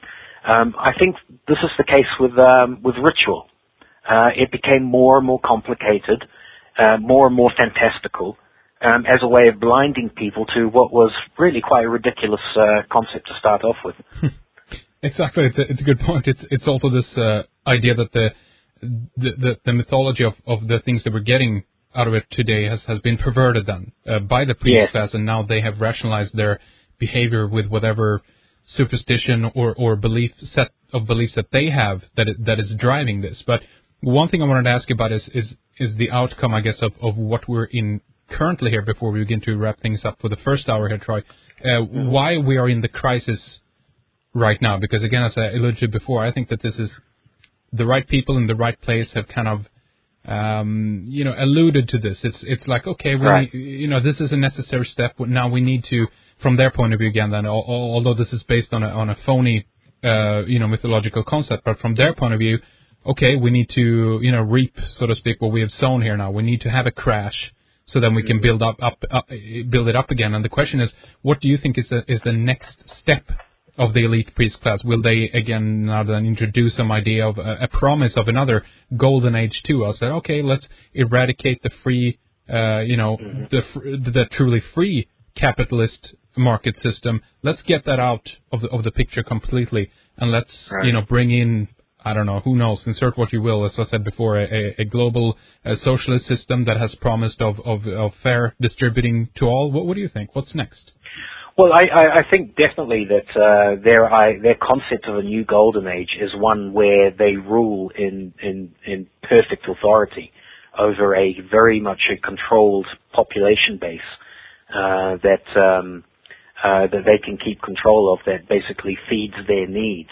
Speaker 3: I think this is the case with ritual. It became more and more complicated, more and more fantastical, as a way of blinding people to what was really quite a ridiculous concept to start off with.
Speaker 2: Exactly, it's a good point. It's also this idea that the mythology of the things that we're getting out of it today has been perverted then by the priest class, and now they have rationalized their behavior with whatever superstition or set of beliefs that they have that is driving this. But one thing I wanted to ask you about is the outcome, I guess, of what we're in currently here before we begin to wrap things up for the first hour here, Troy. Why we are in the crisis right now? Because again, as I alluded to before, I think that this is the right people in the right place have kind of alluded to this. It's like, okay, this is a necessary step. Now we need to, from their point of view again, then although this is based on a phony mythological concept, but from their point of view, okay, we need to reap, so to speak, what we have sown here now. We need to have a crash so then we can build it up again. And the question is, what do you think is the next step of the elite priest class? Will they again now then introduce some idea of a promise of another golden age too? I'll say, okay, let's eradicate the free, the truly free capitalist market system. Let's get that out of the picture completely, and let's bring in, I don't know, who knows, insert what you will, as I said before, a global socialist system that has promised of fair distributing to all. What do you think? What's next?
Speaker 3: Well, I think definitely that their concept of a new golden age is one where they rule in perfect authority over a very much a controlled population base that they can keep control of, that basically feeds their needs.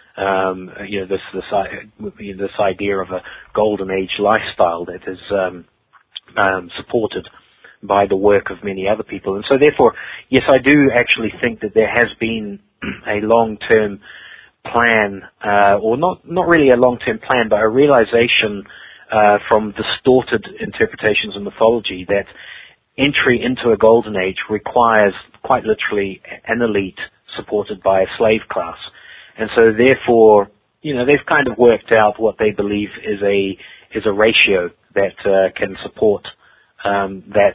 Speaker 3: This idea of a golden age lifestyle that is supported by the work of many other people. And so therefore, yes, I do actually think that there has been a long-term plan, or not really a long-term plan, but a realization from distorted interpretations of mythology that entry into a golden age requires quite literally an elite supported by a slave class. And so therefore, they've kind of worked out what they believe is a ratio that can support that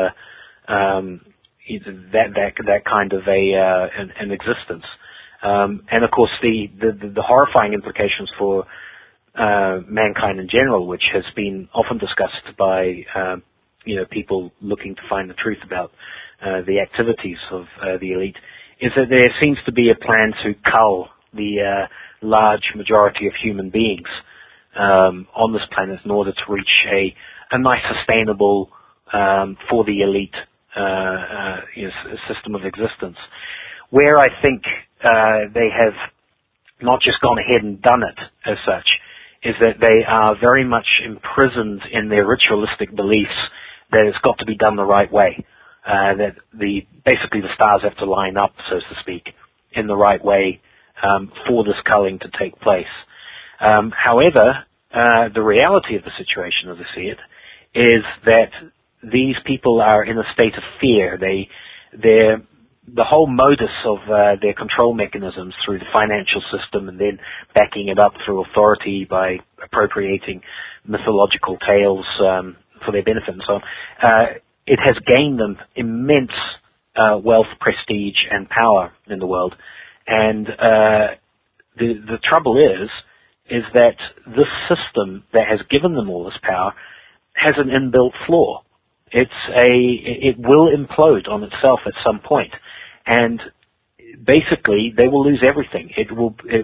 Speaker 3: kind of an existence. And of course the horrifying implications for mankind in general, which has been often discussed by people looking to find the truth about the activities of the elite, is that there seems to be a plan to cull the large majority of human beings on this planet in order to reach a nice sustainable for the elite system of existence. Where I think they have not just gone ahead and done it as such is that they are very much imprisoned in their ritualistic beliefs that it's got to be done the right way, that basically the stars have to line up, so to speak, in the right way for this culling to take place. However, the reality of the situation, as I see it, is that these people are in a state of fear. The whole modus of their control mechanisms through the financial system and then backing it up through authority by appropriating mythological tales for their benefit and so on, it has gained them immense wealth, prestige, and power in the world. And the trouble is that this system that has given them all this power has an inbuilt flaw. It will implode on itself at some point, and basically they will lose everything. They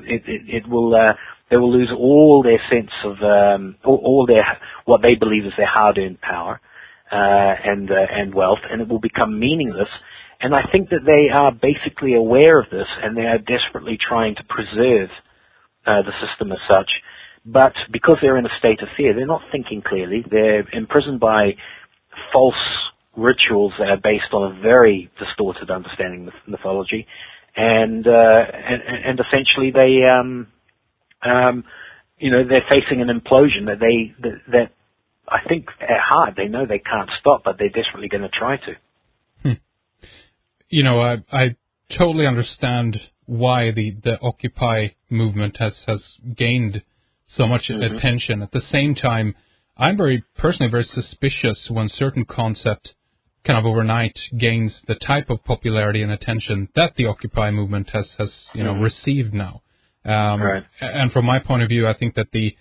Speaker 3: will lose all their sense of all their what they believe is their hard-earned power and wealth, and it will become meaningless. And I think that they are basically aware of this, and they are desperately trying to preserve the system as such. But because they're in a state of fear, they're not thinking clearly. They're imprisoned by false rituals that are based on a very distorted understanding of mythology, and essentially they're facing an implosion that I think at heart they know they can't stop, but they're desperately going to try to.
Speaker 2: I totally understand why the Occupy movement has gained so much attention. At the same time, I'm personally very suspicious when certain concept kind of overnight gains the type of popularity and attention that the Occupy movement has received now.
Speaker 3: Right.
Speaker 2: And from my point of view, I think that the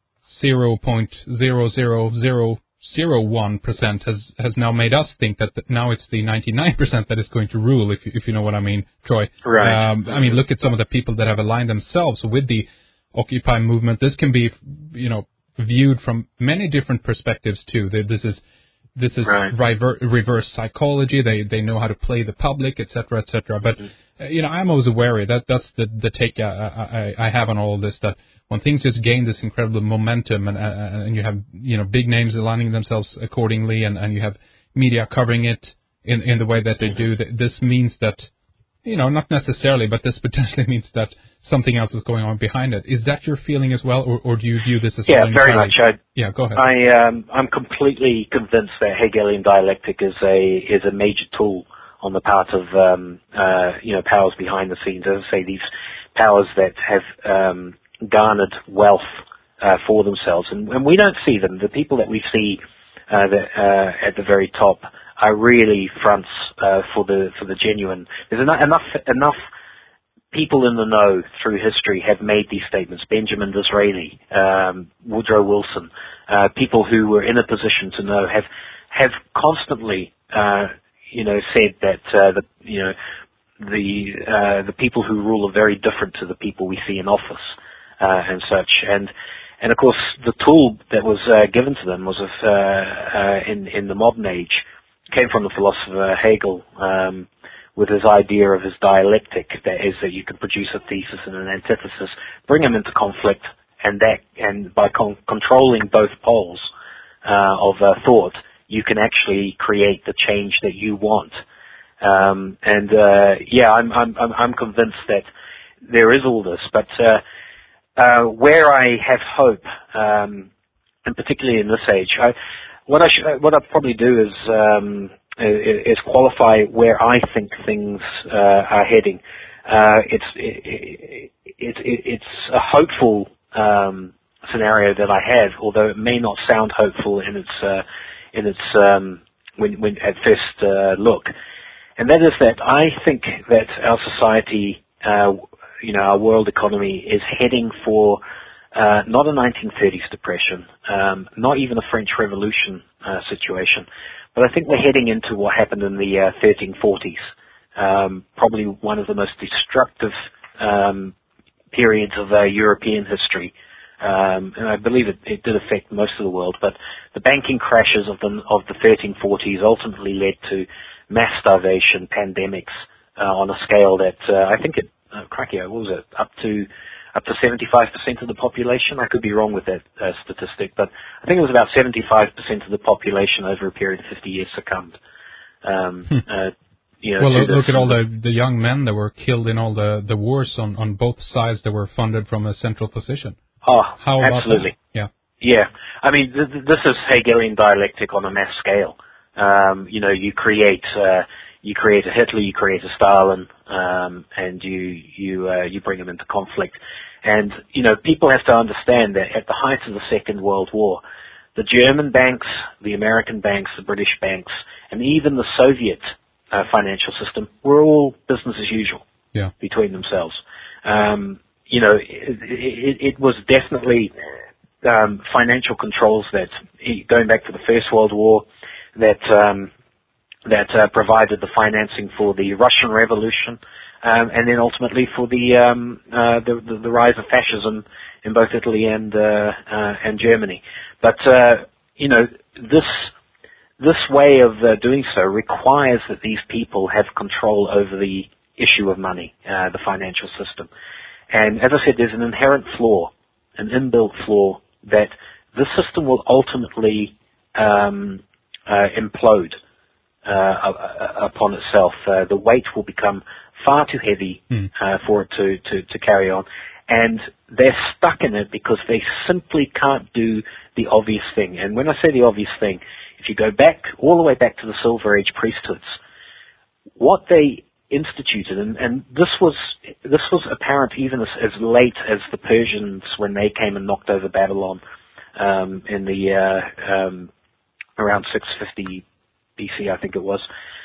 Speaker 2: 0.00001% has now made us think that now it's the 99% that is going to rule, if you know what I mean, Troy.
Speaker 3: Right.
Speaker 2: I mean, look at some of the people that have aligned themselves with the Occupy movement. This can be, viewed from many different perspectives too. This is
Speaker 3: right.
Speaker 2: reverse psychology. They know how to play the public, etc., etc. But I'm always wary. That's the take I have on all of this. That when things just gain this incredible momentum, and you have big names aligning themselves accordingly, and you have media covering it in the way that they do, this means that not necessarily, but this potentially means that something else is going on behind it. Is that your feeling as well, or do you view this as
Speaker 3: very much?
Speaker 2: Go ahead.
Speaker 3: I'm completely convinced that Hegelian dialectic is a major tool on the part of powers behind the scenes. As I say, these powers that have garnered wealth for themselves, and we don't see them. The people that we see at the very top are really fronts for the genuine. There's enough people in the know through history have made these statements. Benjamin Disraeli, Woodrow Wilson, people who were in a position to know have constantly said that the people who rule are very different to the people we see in office and such. And of course, the tool that was given to them was in the modern age came from the philosopher Hegel, with his idea of his dialectic, that is that you can produce a thesis and an antithesis, bring them into conflict, and by controlling both poles of thought, you can actually create the change that you want. I'm convinced that there is all this, but where I have hope, and particularly in this age, what I'd probably do is qualify where I think things are heading. It's a hopeful scenario that I have, although it may not sound hopeful in its when at first look, and that is that I think that our society, our world economy is heading for not a 1930s depression, not even a French Revolution situation, but I think we're heading into what happened in the 1340s, probably one of the most destructive periods of European history. And I believe it did affect most of the world, but the banking crashes of the 1340s ultimately led to mass starvation, pandemics on a scale that I think what was it, up to 75% of the population. I could be wrong with that statistic, but I think it was about 75% of the population over a period of 50 years succumbed.
Speaker 2: Look at all the young men that were killed in all the wars on both sides that were funded from a central position.
Speaker 3: Oh,
Speaker 2: how about
Speaker 3: absolutely.
Speaker 2: That?
Speaker 3: Yeah. I mean, this is Hegelian dialectic on a mass scale. You create a Hitler, you create a Stalin, and you bring them into conflict. And people have to understand that at the height of the Second World War, the German banks, the American banks, the British banks, and even the Soviet financial system were all business as usual between themselves. It was definitely financial controls that, going back to the First World War, that provided the financing for the Russian Revolution, and then ultimately for the rise of fascism in both Italy and Germany. But this way of doing so requires that these people have control over the issue of money, the financial system. And as I said, there's an inherent flaw, an inbuilt flaw, that this system will ultimately implode upon itself. The weight will become far too heavy for it to carry on. And they're stuck in it because they simply can't do the obvious thing. And when I say the obvious thing, if you go back, all the way back to the Silver Age priesthoods, what they instituted, and this was apparent even as late as the Persians when they came and knocked over Babylon in the around 650 BC, I think it was.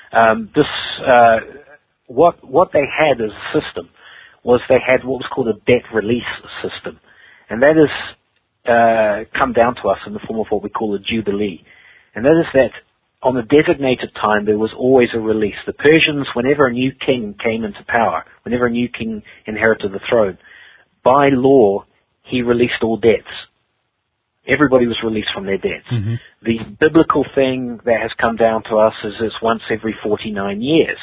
Speaker 3: What they had as a system was they had what was called a debt release system, and that is come down to us in the form of what we call a jubilee, and that is that on a designated time there was always a release. The Persians, whenever a new king came into power, whenever a new king inherited the throne, by law he released all debts. Everybody was released from their debts. Mm-hmm. The biblical thing that has come down to us is once every 49 years.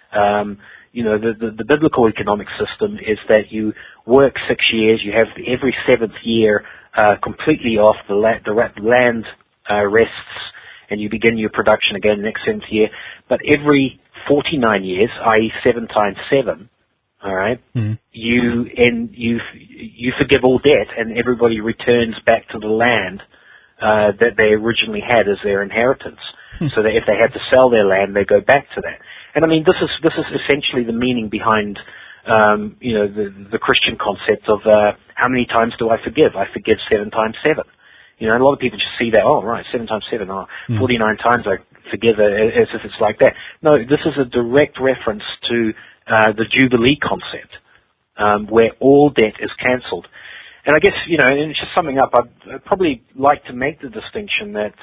Speaker 3: The biblical economic system is that you work 6 years, you have every 7th year completely off, the land rests, and you begin your production again the next 7th year. But every 49 years, i.e. 7 times 7, all right, you forgive all debt, and everybody returns back to the land that they originally had as their inheritance. So that if they had to sell their land, they go back to that. And I mean, this is essentially the meaning behind the Christian concept of how many times do I forgive? I forgive 7 times 7. And a lot of people just see that, 7 times 7, 49 times I forgive, as if it's like that. No, this is a direct reference to the Jubilee concept, where all debt is cancelled. And I guess, and just summing up, I'd probably like to make the distinction that,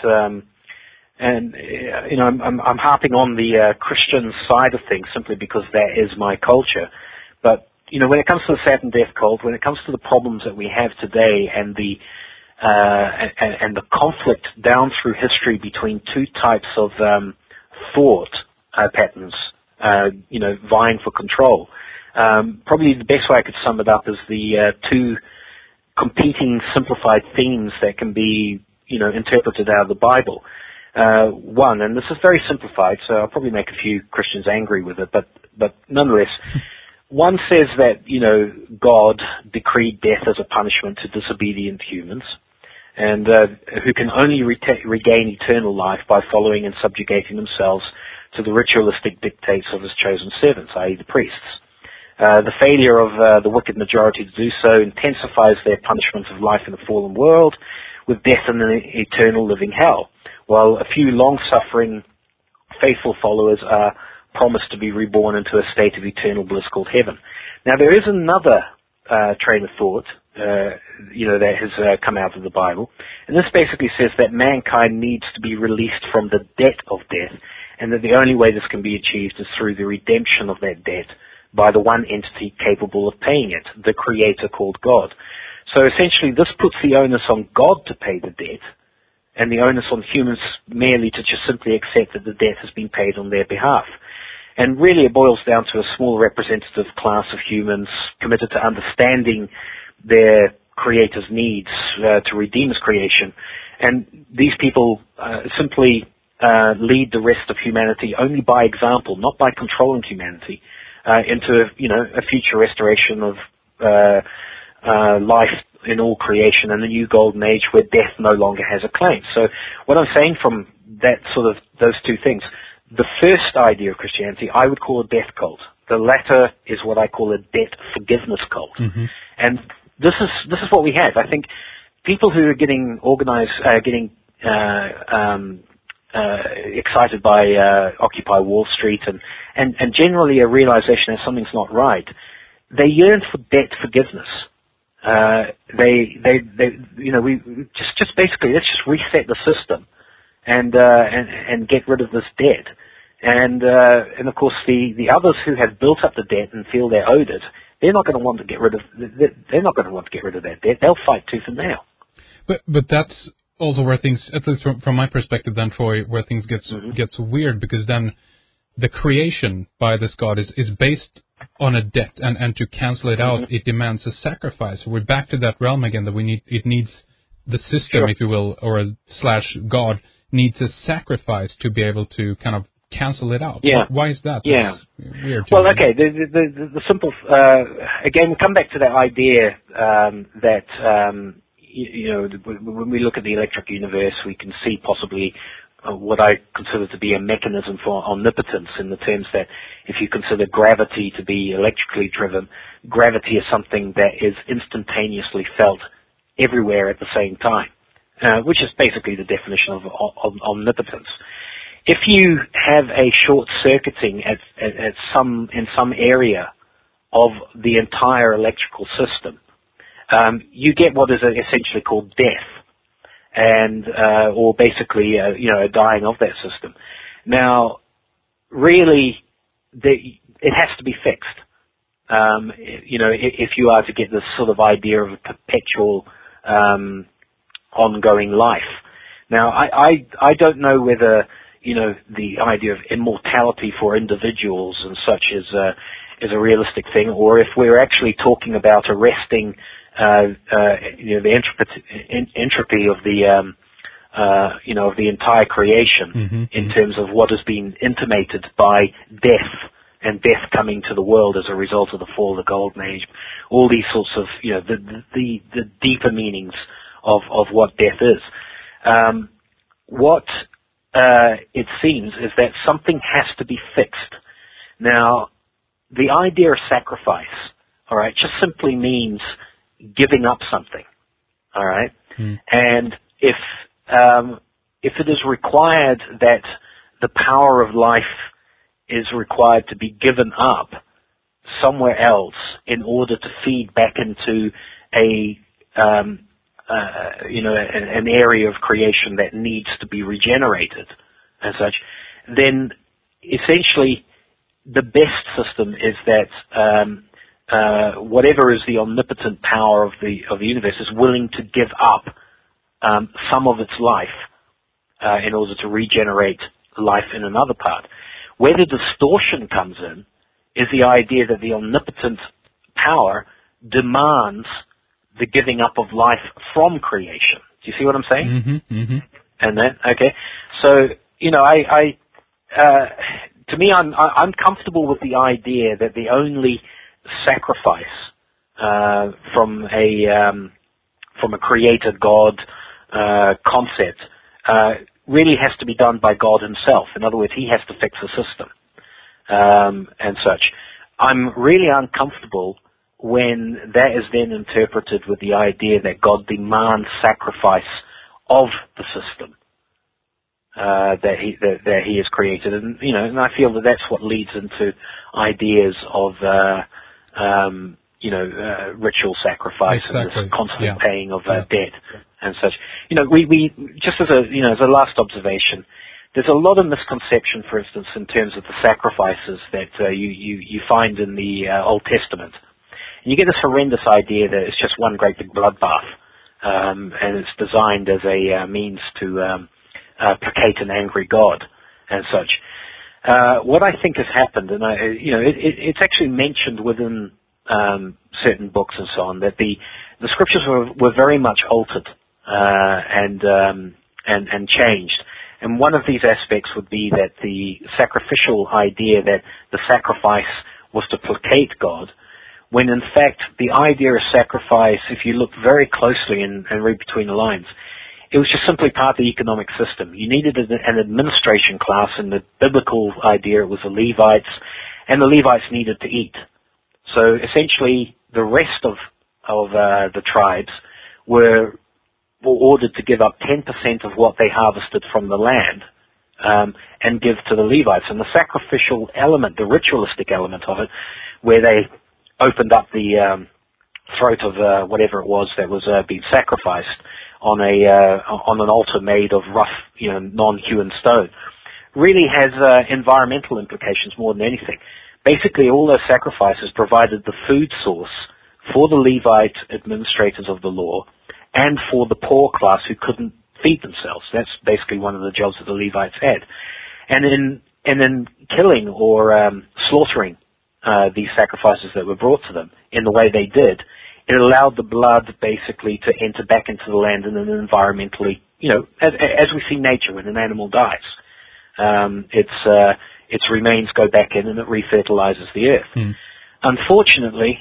Speaker 3: I'm harping on the Christian side of things simply because that is my culture. But, when it comes to the Saturn death cult, when it comes to the problems that we have today and the conflict down through history between two types of thought patterns, vying for control. Probably the best way I could sum it up is the two competing simplified themes that can be, interpreted out of the Bible. One, and this is very simplified, so I'll probably make a few Christians angry with it, but nonetheless, one says that, God decreed death as a punishment to disobedient humans, and who can only regain eternal life by following and subjugating themselves to the ritualistic dictates of his chosen servants, i.e. the priests. The failure of the wicked majority to do so intensifies their punishment of life in a fallen world, with death in an eternal living hell, while a few long-suffering, faithful followers are promised to be reborn into a state of eternal bliss called heaven. Now, there is another train of thought, that has come out of the Bible, and this basically says that mankind needs to be released from the debt of death, and that the only way this can be achieved is through the redemption of that debt by the one entity capable of paying it, the Creator called God. So essentially, this puts the onus on God to pay the debt, and the onus on humans merely to just simply accept that the debt has been paid on their behalf. And really it boils down to a small representative class of humans committed to understanding their Creator's needs to redeem his creation. And these people simply lead the rest of humanity only by example, not by controlling humanity, into a future restoration of life in all creation and the new golden age where death no longer has a claim. So what I'm saying from that those two things, the first idea of Christianity I would call a death cult. The latter is what I call a debt forgiveness cult. Mm-hmm. And this is what we have. I think people who are getting organized, excited by Occupy Wall Street and generally a realization that something's not right, they yearn for debt forgiveness. We just basically let's just reset the system and get rid of this debt. And of course the others who have built up the debt and feel they're owed it, they're not going to want to get rid of that debt. They'll fight tooth and nail.
Speaker 2: But that's also where things, at least from my perspective, then Troy, where things gets weird, because then the creation by this God is based on a debt, and to cancel it out, it demands a sacrifice. We're back to that realm again, that it needs the system, sure, if you will, or / God needs a sacrifice to be able to kind of cancel it out. Yeah. Why is that?
Speaker 3: Yeah.
Speaker 2: That's weird.
Speaker 3: Well, okay. The simple again, we come back to that idea that when we look at the electric universe, we can see possibly what I consider to be a mechanism for omnipotence, in the terms that if you consider gravity to be electrically driven, gravity is something that is instantaneously felt everywhere at the same time, which is basically the definition of omnipotence. If you have a short-circuiting in some area of the entire electrical system, you get what is essentially called death, and or basically a dying of that system. Now, really, it has to be fixed. If you are to get this sort of idea of a perpetual ongoing life. Now, I don't know whether the idea of immortality for individuals and such is a realistic thing, or if we're actually talking about arresting the entropy of the of the entire creation in terms of what has been intimated by death, and death coming to the world as a result of the fall of the Golden Age. All these sorts of the deeper meanings of what death is. What it seems is that something has to be fixed. Now, the idea of sacrifice, all right, just simply means giving up something, all right? And if it is required that the power of life is required to be given up somewhere else in order to feed back into an area of creation that needs to be regenerated and such, then essentially the best system is that whatever is the omnipotent power of the universe is willing to give up some of its life in order to regenerate life in another part. Where the distortion comes in is the idea that the omnipotent power demands the giving up of life from creation. Do you see what I'm saying? And then, okay. So, to me, I'm comfortable with the idea that the only sacrifice from a creator God concept really has to be done by God himself. In other words, he has to fix the system and such. I'm really uncomfortable when that is then interpreted with the idea that God demands sacrifice of the system that he has created, and I feel that that's what leads into ideas of ritual sacrifice and this constant paying of debt and such. We just as a last observation, there's a lot of misconception, for instance, in terms of the sacrifices that you find in the Old Testament. And you get this horrendous idea that it's just one great big bloodbath, and it's designed as a means to placate an angry God and such. What I think has happened, and it's actually mentioned within certain books and so on, that the scriptures were very much altered and changed. And one of these aspects would be that the sacrificial idea that the sacrifice was to placate God, when in fact the idea of sacrifice, if you look very closely and read between the lines, it was just simply part of the economic system. You needed an administration class, and the biblical idea it was the Levites, and the Levites needed to eat. So essentially, the rest of the tribes were ordered to give up 10% of what they harvested from the land and give to the Levites. And the sacrificial element, the ritualistic element of it, where they opened up the throat of whatever it was that was being sacrificed on an altar made of rough, non-hewn stone, really has environmental implications more than anything. Basically, all those sacrifices provided the food source for the Levite administrators of the law and for the poor class who couldn't feed themselves. That's basically one of the jobs that the Levites had. And in killing or slaughtering these sacrifices that were brought to them in the way they did, it allowed the blood basically to enter back into the land in an environmentally, as we see nature when an animal dies. Its remains go back in and it refertilizes the earth. Unfortunately,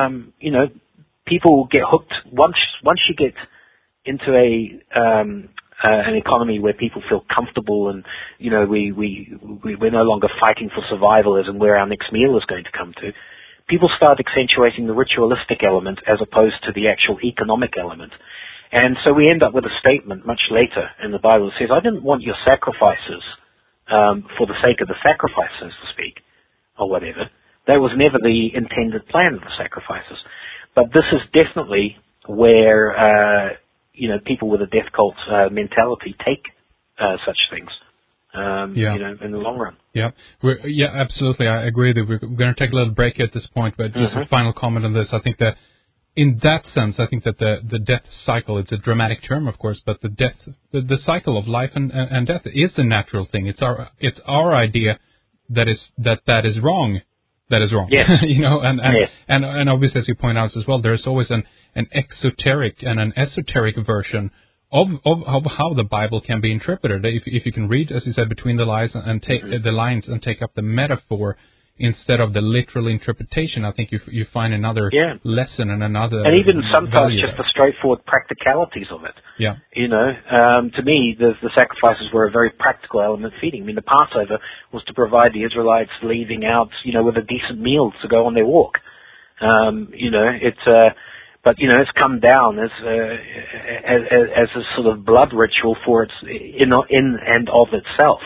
Speaker 3: people get hooked once you get into an economy where people feel comfortable and, we're no longer fighting for survival as in where our next meal is going to come to, people start accentuating the ritualistic element as opposed to the actual economic element. And so we end up with a statement much later in the Bible that says, I didn't want your sacrifices for the sake of the sacrifice, so to speak, or whatever. That was never the intended plan of the sacrifices. But this is definitely where, people with a death cult mentality take such things, in the long run.
Speaker 2: Yeah, absolutely. I agree that we're going to take a little break at this point, but just a final comment on this. I think that in that sense, I think that the death cycle, it's a dramatic term, of course, but the cycle of life and death is a natural thing. It's our idea that is wrong. That is wrong.
Speaker 3: Yes.
Speaker 2: And obviously, as you point out as well, there's always an exoteric and an esoteric version of how the Bible can be interpreted. If you can read, as you said, between the lines and take the lines and take up the metaphor instead of the literal interpretation, I think you find another lesson and another. And even sometimes just
Speaker 3: the straightforward practicalities of it.
Speaker 2: Yeah.
Speaker 3: To me, the sacrifices were a very practical element of feeding. I mean, the Passover was to provide the Israelites leaving out, with a decent meal to go on their walk. It's come down as a sort of blood ritual for its in and of itself.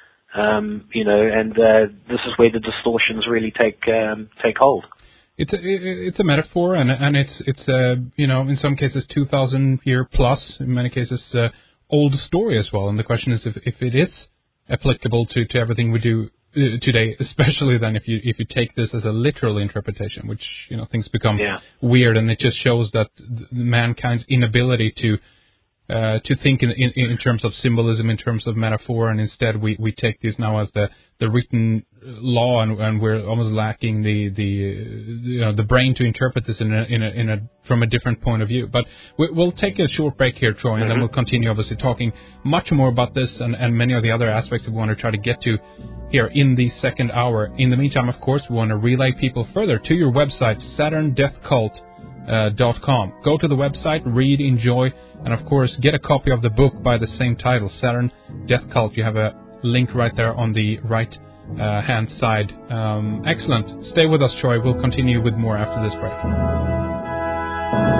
Speaker 3: This is where the distortions really take hold.
Speaker 2: It's a metaphor, and it's in some cases 2,000 year plus, in many cases old story as well. And the question is if it is applicable to everything we do today, especially then if you take this as a literal interpretation, which things become weird, and it just shows that mankind's inability to think in terms of symbolism, in terms of metaphor, and instead we take this now as the written law, and we're almost lacking the brain to interpret this from a different point of view. But we'll take a short break here, Troy, and then we'll continue obviously talking much more about this and many of the other aspects that we want to try to get to here in the second hour. In the meantime, of course, we want to relay people further to your website, SaturnDeathCult.com. Go to the website, read, enjoy, and of course get a copy of the book by the same title, Saturn Death Cult. You have a link right there on the right hand side. Excellent. Stay with us, Troy. We'll continue with more after this break.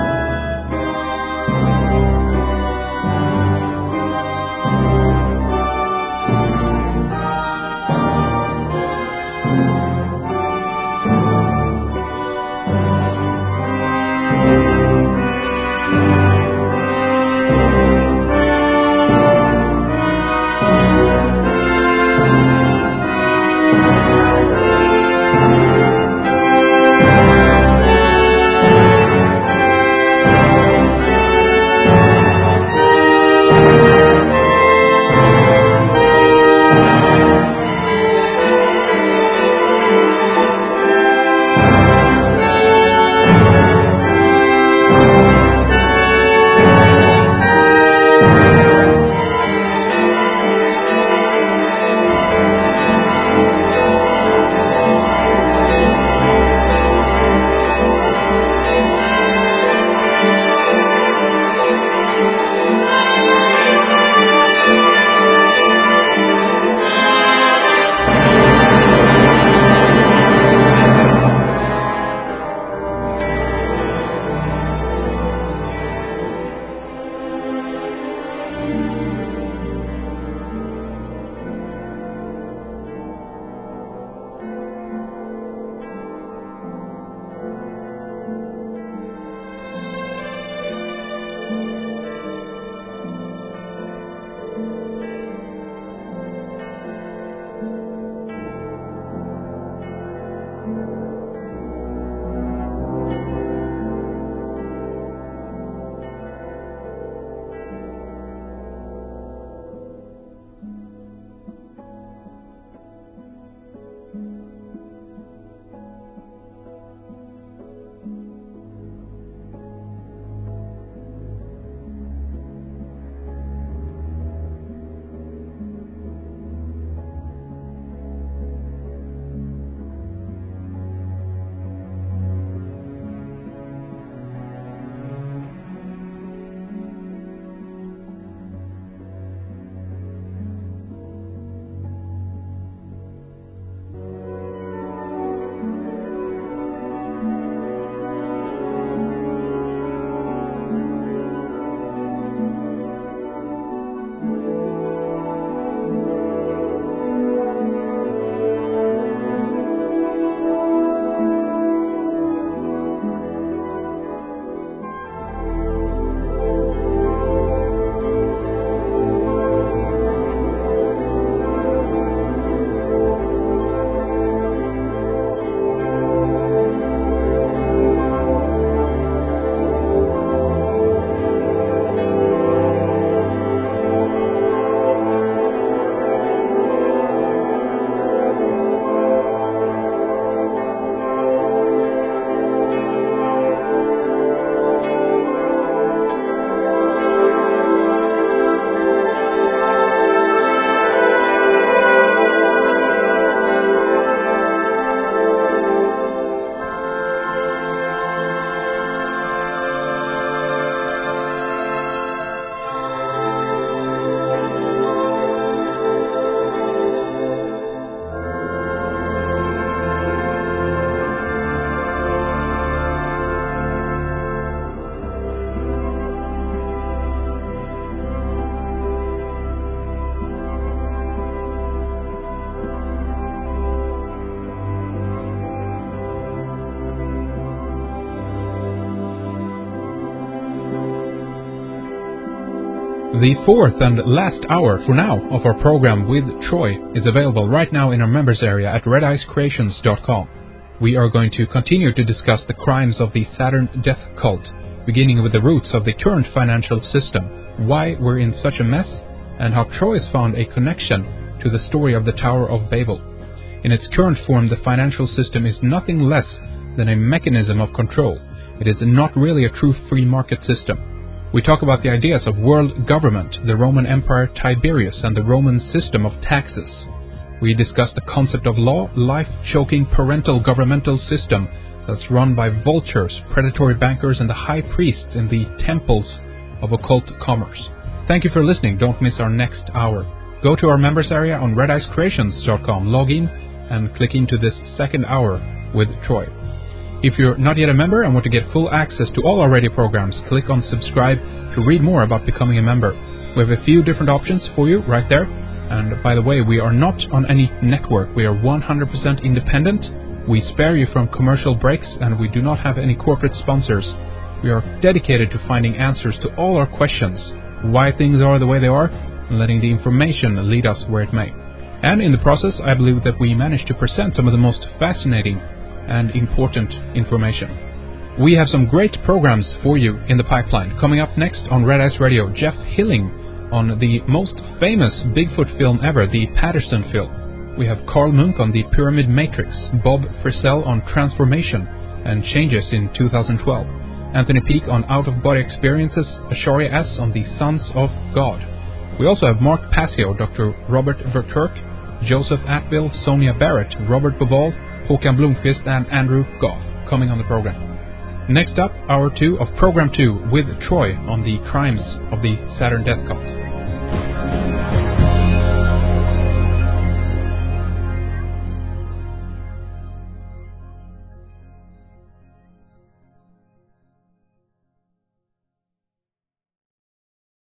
Speaker 2: The fourth and last hour, for now, of our program with Troy is available right now in our members area at redicecreations.com. We are going to continue to discuss the crimes of the Saturn death cult, beginning with the roots of the current financial system, why we're in such a mess, and how Troy has found a connection to the story of the Tower of Babel. In its current form, the financial system is nothing less than a mechanism of control. It is not really a true free market system. We talk about the ideas of world government, the Roman Empire Tiberius, and the Roman system of taxes. We discuss the concept of law, life-choking parental governmental system that's run by vultures, predatory bankers, and the high priests in the temples of occult commerce. Thank you for listening. Don't miss our next hour. Go to our members area on redicecreations.com, log in, and click into this second hour with Troy. If you're not yet a member and want to get full access to all our radio programs, click on subscribe to read more about becoming a member. We have a few different options for you right there. And by the way, we are not on any network. We are 100% independent. We spare you from commercial breaks, and we do not have any corporate sponsors. We are dedicated to finding answers to all our questions, why things are the way they are, and letting the information lead us where it may. And in the process, I believe that we managed to present some of the most fascinating and important information. We have some great programs for you in the pipeline. Coming up next on Red Ice Radio, Jeff Hilling on the most famous Bigfoot film ever, the Patterson film. We have Carl Munk on the Pyramid Matrix, Bob Frisell on transformation and changes in 2012, Anthony Peake on out-of-body experiences, Asharia S. on the Sons of God. We also have Mark Passio, Dr. Robert Verturk, Joseph Atwill, Sonia Barrett, Robert Bovall, Håkan Blomqvist, and Andrew Goff coming on the program. Next up, Hour 2 of Program 2 with Troy on the crimes of the Saturn death cult.